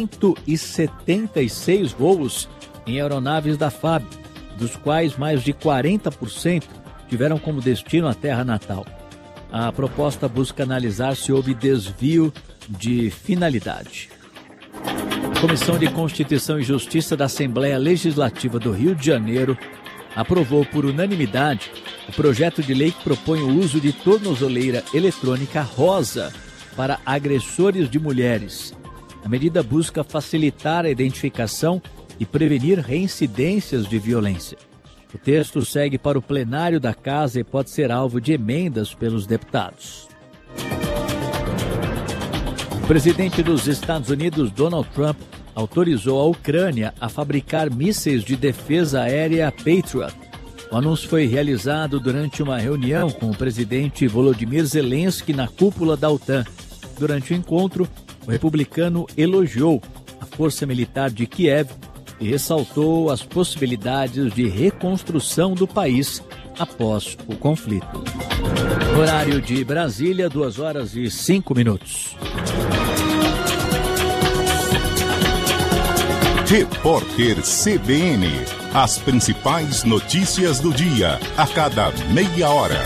176 voos em aeronaves da FAB, dos quais mais de 40% tiveram como destino a terra natal. A proposta busca analisar se houve desvio de finalidade. A Comissão de Constituição e Justiça da Assembleia Legislativa do Rio de Janeiro aprovou por unanimidade o projeto de lei que propõe o uso de tornozeleira eletrônica rosa para agressores de mulheres. A medida busca facilitar a identificação e prevenir reincidências de violência. O texto segue para o plenário da Casa e pode ser alvo de emendas pelos deputados. O presidente dos Estados Unidos, Donald Trump, autorizou a Ucrânia a fabricar mísseis de defesa aérea Patriot. O anúncio foi realizado durante uma reunião com o presidente Volodymyr Zelensky na cúpula da OTAN. Durante o encontro, o republicano elogiou a força militar de Kiev e ressaltou as possibilidades de reconstrução do país após o conflito. Horário de Brasília, 2h05. Repórter CBN. As principais notícias do dia, a cada meia hora.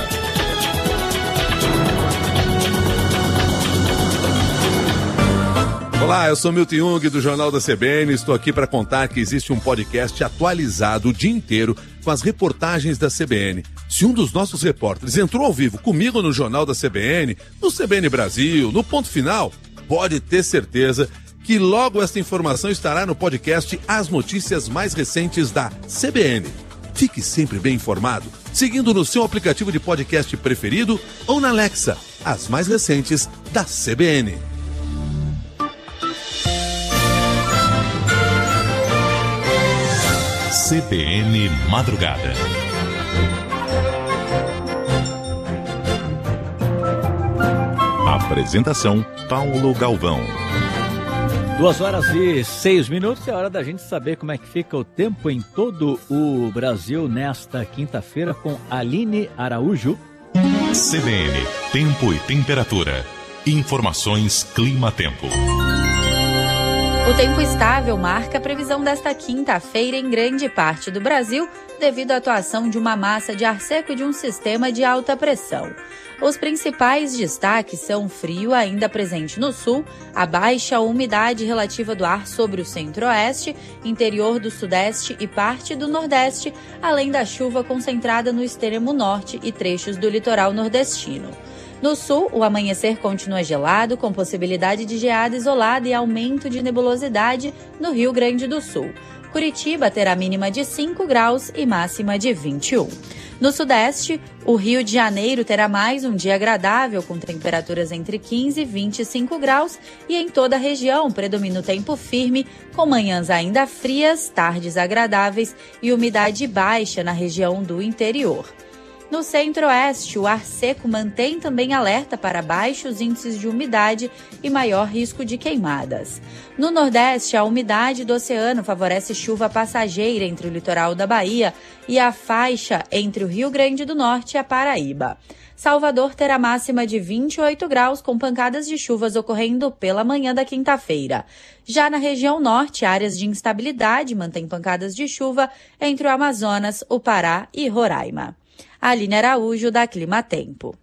Olá, eu sou Milton Jung do Jornal da CBN. Estou aqui para contar que existe um podcast atualizado o dia inteiro com as reportagens da CBN. Se um dos nossos repórteres entrou ao vivo comigo no Jornal da CBN, no CBN Brasil, no Ponto Final, pode ter certeza que logo esta informação estará no podcast As Notícias Mais Recentes da CBN. Fique sempre bem informado, seguindo no seu aplicativo de podcast preferido ou na Alexa, as mais recentes da CBN. CBN Madrugada. Apresentação Paulo Galvão. 2h06, é hora da gente saber como é que fica o tempo em todo o Brasil nesta quinta-feira com Aline Araújo. CBN, tempo e temperatura. Informações Clima-Tempo. O tempo estável marca a previsão desta quinta-feira em grande parte do Brasil, devido à atuação de uma massa de ar seco e de um sistema de alta pressão. Os principais destaques são o frio ainda presente no sul, a baixa umidade relativa do ar sobre o centro-oeste, interior do sudeste e parte do nordeste, além da chuva concentrada no extremo norte e trechos do litoral nordestino. No sul, o amanhecer continua gelado, com possibilidade de geada isolada e aumento de nebulosidade no Rio Grande do Sul. Curitiba terá mínima de 5 graus e máxima de 21. No sudeste, o Rio de Janeiro terá mais um dia agradável, com temperaturas entre 15 e 25 graus, e em toda a região predomina o tempo firme, com manhãs ainda frias, tardes agradáveis e umidade baixa na região do interior. No centro-oeste, o ar seco mantém também alerta para baixos índices de umidade e maior risco de queimadas. No nordeste, a umidade do oceano favorece chuva passageira entre o litoral da Bahia e a faixa entre o Rio Grande do Norte e a Paraíba. Salvador terá máxima de 28 graus, com pancadas de chuvas ocorrendo pela manhã da quinta-feira. Já na região norte, áreas de instabilidade mantêm pancadas de chuva entre o Amazonas, o Pará e Roraima. Aline Araújo, da Clima-Tempo.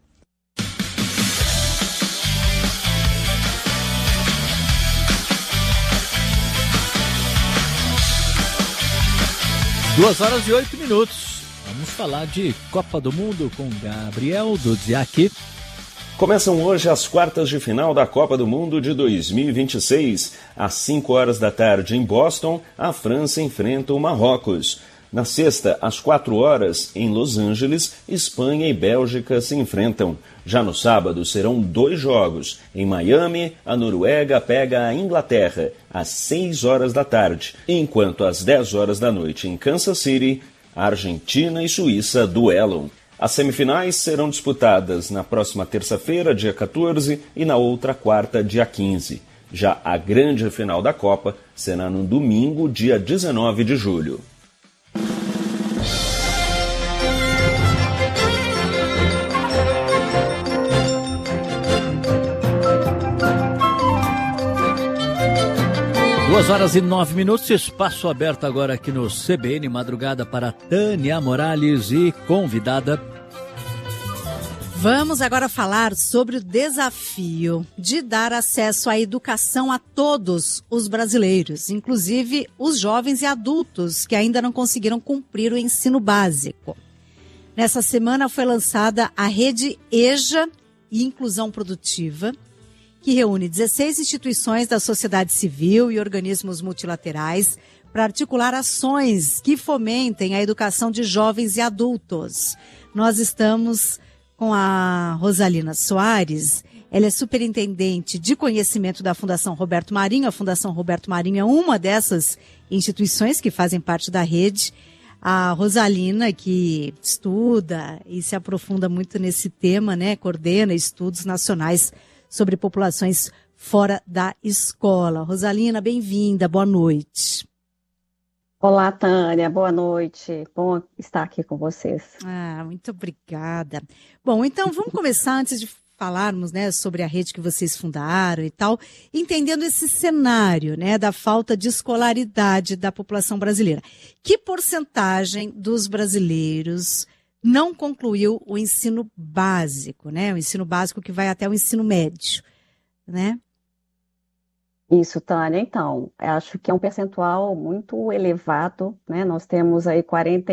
Duas horas e 8 minutos. Vamos falar de Copa do Mundo com Gabriel Dudziak. Começam hoje as quartas de final da Copa do Mundo de 2026. Às 5 horas da tarde em Boston, a França enfrenta o Marrocos. Na sexta, às 4 horas, em Los Angeles, Espanha e Bélgica se enfrentam. Já no sábado, serão 2 jogos. Em Miami, a Noruega pega a Inglaterra, às 6 horas da tarde, enquanto às 10 horas da noite, em Kansas City, a Argentina e Suíça duelam. As semifinais serão disputadas na próxima terça-feira, dia 14, e na outra quarta, dia 15. Já a grande final da Copa será no domingo, dia 19 de julho. Duas horas e 9 minutos, espaço aberto agora aqui no CBN Madrugada para Tânia Morales e convidada. Vamos agora falar sobre o desafio de dar acesso à educação a todos os brasileiros, inclusive os jovens e adultos que ainda não conseguiram cumprir o ensino básico. Nessa semana foi lançada a Rede EJA e Inclusão Produtiva, que reúne 16 instituições da sociedade civil e organismos multilaterais para articular ações que fomentem a educação de jovens e adultos. Nós estamos com a Rosalina Soares. Ela é superintendente de conhecimento da Fundação Roberto Marinho. A Fundação Roberto Marinho é uma dessas instituições que fazem parte da rede. A Rosalina, que estuda e se aprofunda muito nesse tema, né, coordena estudos nacionais sobre populações fora da escola. Rosalina, bem-vinda, boa noite. Olá, Tânia, boa noite. Bom estar aqui com vocês. Muito obrigada. Bom, então vamos começar antes de falarmos, né, sobre a rede que vocês fundaram e tal, entendendo esse cenário, né, da falta de escolaridade da população brasileira. Que porcentagem dos brasileiros não concluiu o ensino básico, né, o ensino básico que vai até o ensino médio, né? Isso, Tânia. Então, acho que é um percentual muito elevado, né? Nós temos aí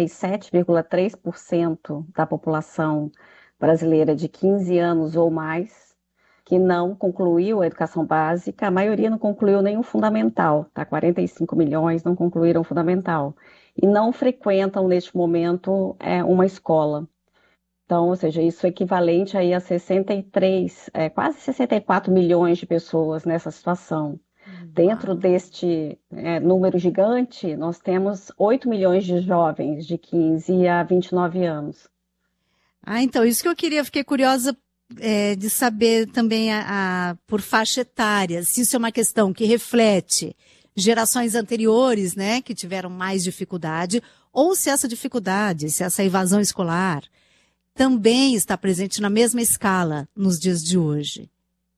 47,3% da população brasileira de 15 anos ou mais que não concluiu a educação básica. A maioria não concluiu nem o fundamental, tá? 45 milhões não concluíram o fundamental e não frequentam neste momento uma escola. Então, ou seja, isso é equivalente aí a 63, quase 64 milhões de pessoas nessa situação. Dentro deste número gigante, nós temos 8 milhões de jovens de 15 a 29 anos. Então, isso que eu queria, fiquei curiosa de saber também por faixa etária, se isso é uma questão que reflete gerações anteriores, né, que tiveram mais dificuldade, ou se essa dificuldade, se essa evasão escolar também está presente na mesma escala nos dias de hoje.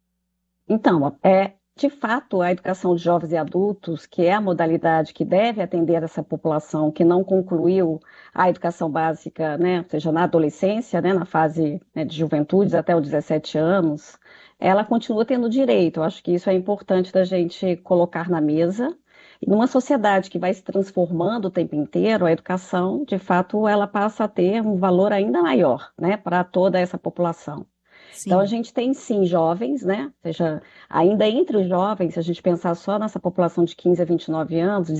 Então, de fato, a educação de jovens e adultos, que é a modalidade que deve atender essa população que não concluiu a educação básica, né, ou seja, na adolescência, né, na fase de juventude até os 17 anos, ela continua tendo direito. Eu acho que isso é importante da gente colocar na mesa. E numa sociedade que vai se transformando o tempo inteiro, a educação, de fato, ela passa a ter um valor ainda maior, né, para toda essa população. Sim. Então, a gente tem, sim, jovens, né? Ou seja, ainda entre os jovens, se a gente pensar só nessa população de 15 a 29 anos,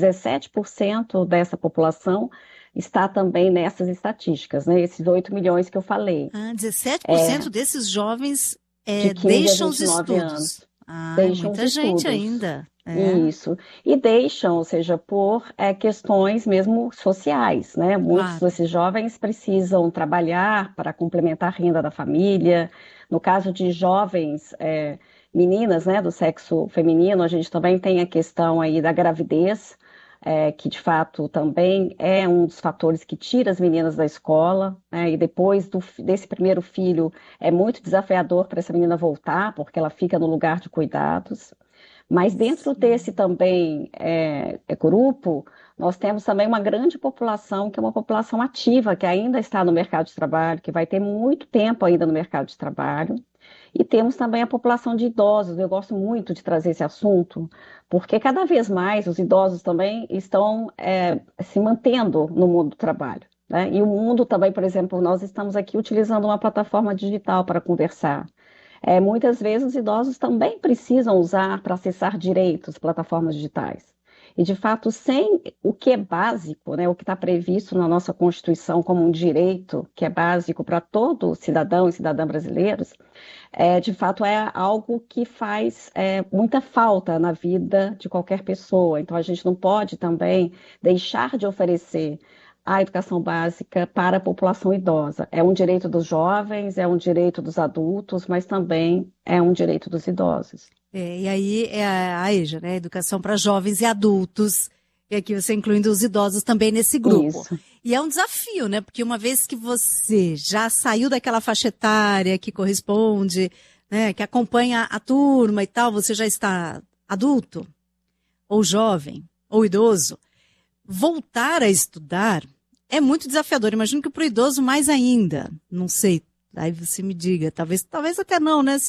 17% dessa população está também nessas estatísticas, né? Esses 8 milhões que eu falei. 17% desses jovens deixam os estudos. Deixam muita gente ainda. Isso. E deixam, ou seja, por questões mesmo sociais, né? Muitos desses jovens precisam trabalhar para complementar a renda da família. No caso de jovens meninas, né, do sexo feminino, a gente também tem a questão aí da gravidez, que de fato também é um dos fatores que tira as meninas da escola, né, e depois desse primeiro filho é muito desafiador para essa menina voltar, porque ela fica no lugar de cuidados. Mas dentro desse também grupo, nós temos também uma grande população, que é uma população ativa, que ainda está no mercado de trabalho, que vai ter muito tempo ainda no mercado de trabalho. E temos também a população de idosos. Eu gosto muito de trazer esse assunto, porque cada vez mais os idosos também estão se mantendo no mundo do trabalho, né? E o mundo também, por exemplo, nós estamos aqui utilizando uma plataforma digital para conversar. Muitas vezes os idosos também precisam usar para acessar direitos, plataformas digitais. E, de fato, sem o que é básico, né, o que está previsto na nossa Constituição como um direito, que é básico para todo cidadão e cidadã brasileiros, de fato é algo que faz muita falta na vida de qualquer pessoa. Então, a gente não pode também deixar de oferecer a educação básica para a população idosa. É um direito dos jovens, é um direito dos adultos, mas também é um direito dos idosos. E aí é a EJA, né? Educação para jovens e adultos, e aqui você incluindo os idosos também nesse grupo. Isso. E é um desafio, né? Porque uma vez que você já saiu daquela faixa etária que corresponde, né? Que acompanha a turma e tal, você já está adulto, ou jovem, ou idoso, voltar a estudar é muito desafiador. Imagino que para o idoso mais ainda. Não sei, aí você me diga, talvez até não, né?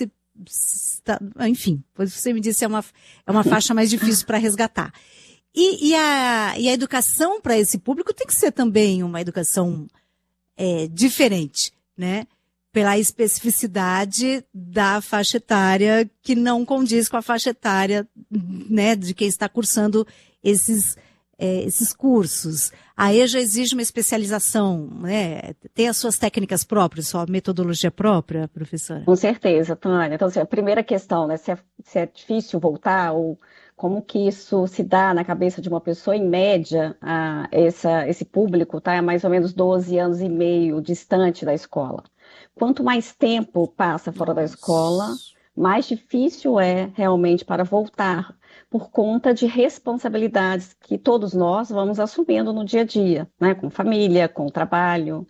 Enfim, pois você me disse, é uma faixa mais difícil para resgatar. E a educação para esse público tem que ser também uma educação diferente, né? Pela especificidade da faixa etária, que não condiz com a faixa etária, né, de quem está cursando esses esses cursos? A EJA exige uma especialização, né? Tem as suas técnicas próprias, sua metodologia própria, professora? Com certeza, Tânia. Então, assim, a primeira questão, né, se é difícil voltar, ou como que isso se dá na cabeça de uma pessoa, em média, esse público tá, é mais ou menos 12 anos e meio distante da escola. Quanto mais tempo passa fora da escola, mais difícil é realmente para voltar, por conta de responsabilidades que todos nós vamos assumindo no dia a dia, né? Com família, com o trabalho.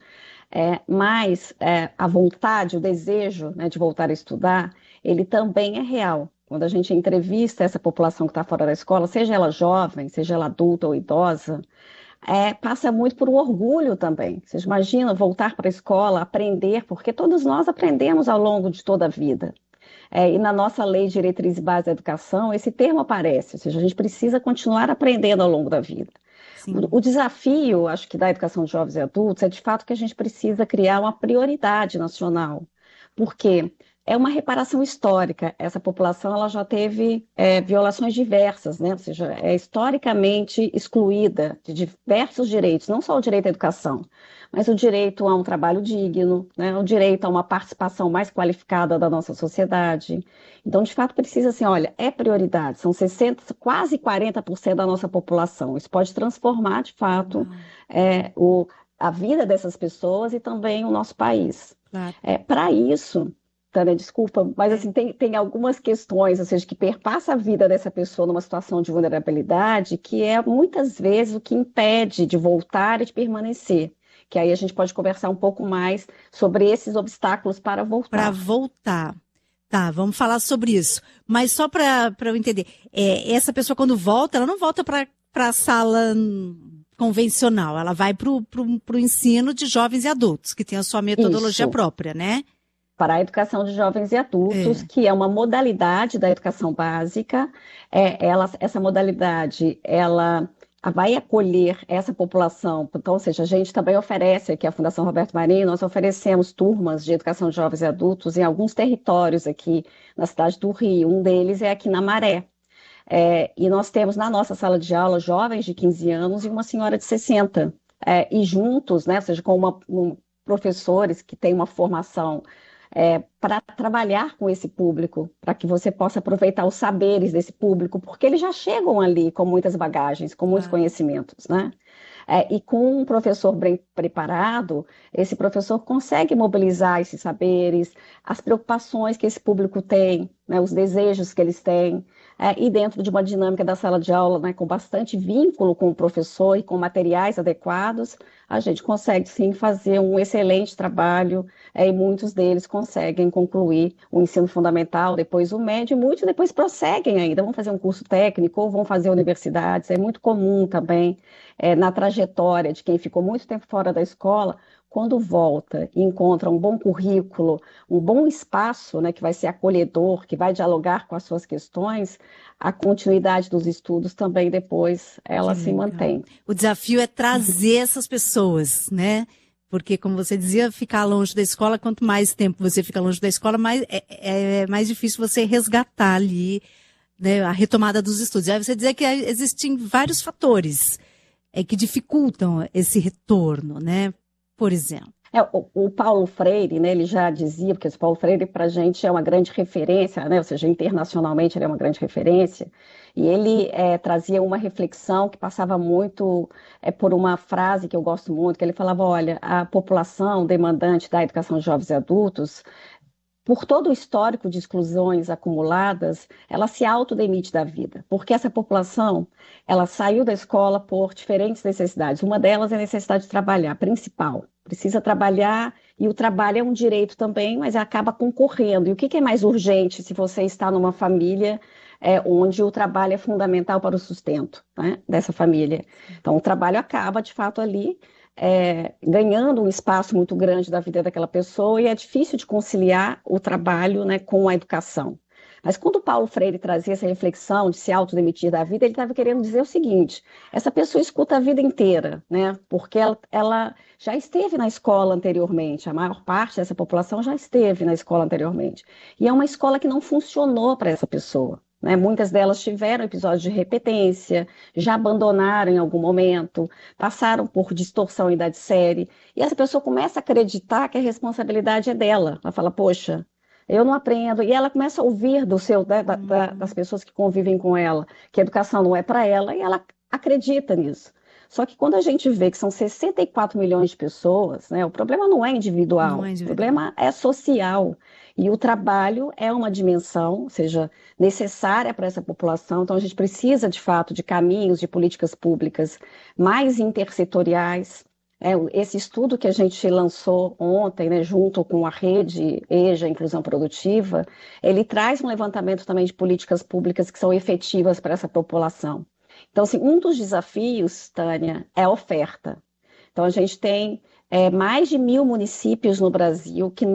Mas a vontade, o desejo, né, de voltar a estudar, ele também é real. Quando a gente entrevista essa população que está fora da escola, seja ela jovem, seja ela adulta ou idosa, passa muito por um orgulho também. Vocês imaginam voltar para a escola, aprender, porque todos nós aprendemos ao longo de toda a vida. E na nossa lei de diretriz e base da educação, esse termo aparece, ou seja, a gente precisa continuar aprendendo ao longo da vida. O desafio, acho que da educação de jovens e adultos, é de fato que a gente precisa criar uma prioridade nacional, porque é uma reparação histórica. Essa população ela já teve violações diversas, né? Ou seja, é historicamente excluída de diversos direitos, não só o direito à educação, mas o direito a um trabalho digno, né? O direito a uma participação mais qualificada da nossa sociedade. Então, de fato, precisa, assim, olha, é prioridade, são 60%, quase 40% da nossa população. Isso pode transformar, de fato, a vida dessas pessoas e também o nosso país. Claro. Para isso, Tânia, desculpa, mas assim, tem algumas questões, ou seja, que perpassa a vida dessa pessoa numa situação de vulnerabilidade, que é muitas vezes o que impede de voltar e de permanecer. Que aí a gente pode conversar um pouco mais sobre esses obstáculos para voltar. Para voltar. Tá, vamos falar sobre isso. Mas só para eu entender, essa pessoa quando volta, ela não volta para a sala convencional, ela vai para o ensino de jovens e adultos, que tem a sua metodologia própria, né? Para a educação de jovens e adultos, que é uma modalidade da educação básica. Essa modalidade, ela vai acolher essa população. Então, ou seja, a gente também oferece aqui, a Fundação Roberto Marinho, nós oferecemos turmas de educação de jovens e adultos em alguns territórios aqui na cidade do Rio. Um deles é aqui na Maré. E nós temos na nossa sala de aula jovens de 15 anos e uma senhora de 60. E juntos, né, ou seja, com professores que têm uma formação para trabalhar com esse público, para que você possa aproveitar os saberes desse público, porque eles já chegam ali com muitas bagagens, com muitos conhecimentos, né? E com um professor bem preparado, esse professor consegue mobilizar esses saberes, as preocupações que esse público tem, né, os desejos que eles têm, e dentro de uma dinâmica da sala de aula, né, com bastante vínculo com o professor e com materiais adequados, a gente consegue sim fazer um excelente trabalho, e muitos deles conseguem concluir o ensino fundamental, depois o médio, e muitos depois prosseguem ainda, vão fazer um curso técnico ou vão fazer universidades. É muito comum também, na trajetória de quem ficou muito tempo fora da escola, quando volta e encontra um bom currículo, um bom espaço, né, que vai ser acolhedor, que vai dialogar com as suas questões, a continuidade dos estudos também depois ela se mantém. O desafio é trazer essas pessoas, né? Porque, como você dizia, ficar longe da escola, quanto mais tempo você fica longe da escola, é mais difícil você resgatar ali, né, a retomada dos estudos. Aí você dizia que existem vários fatores que dificultam esse retorno, né? Por exemplo. O Paulo Freire, né, ele já dizia, porque o Paulo Freire para a gente é uma grande referência, né, ou seja, internacionalmente ele é uma grande referência, e ele trazia uma reflexão que passava muito por uma frase que eu gosto muito, que ele falava, olha, a população demandante da educação de jovens e adultos, por todo o histórico de exclusões acumuladas, ela se autodemite da vida, porque essa população, ela saiu da escola por diferentes necessidades. Uma delas é a necessidade de trabalhar, principal. Precisa trabalhar, e o trabalho é um direito também, mas acaba concorrendo. E o que é mais urgente se você está numa família onde o trabalho é fundamental para o sustento, né, dessa família? Então, o trabalho acaba, de fato, ali, ganhando um espaço muito grande da vida daquela pessoa, e é difícil de conciliar o trabalho, né, com a educação. Mas quando o Paulo Freire trazia essa reflexão de se autodemitir da vida, ele estava querendo dizer o seguinte: essa pessoa escuta a vida inteira, né? Porque ela já esteve na escola anteriormente, a maior parte dessa população já esteve na escola anteriormente. E é uma escola que não funcionou para essa pessoa. né? Muitas delas tiveram episódios de repetência, já abandonaram em algum momento, passaram por distorção em idade série, e essa pessoa começa a acreditar que a responsabilidade é dela. Ela fala, poxa, eu não aprendo, e ela começa a ouvir das pessoas que convivem com ela, que a educação não é para ela, e ela acredita nisso. Só que quando a gente vê que são 64 milhões de pessoas, né, o problema não é individual, o problema é social. E o trabalho é uma dimensão, ou seja, necessária para essa população. Então, a gente precisa, de fato, de caminhos, de políticas públicas mais intersetoriais. Esse estudo que a gente lançou ontem, né, junto com a rede EJA, Inclusão Produtiva, ele traz um levantamento também de políticas públicas que são efetivas para essa população. Então, assim, um dos desafios, Tânia, é a oferta. Então, a gente tem mais de 1.000 municípios no Brasil que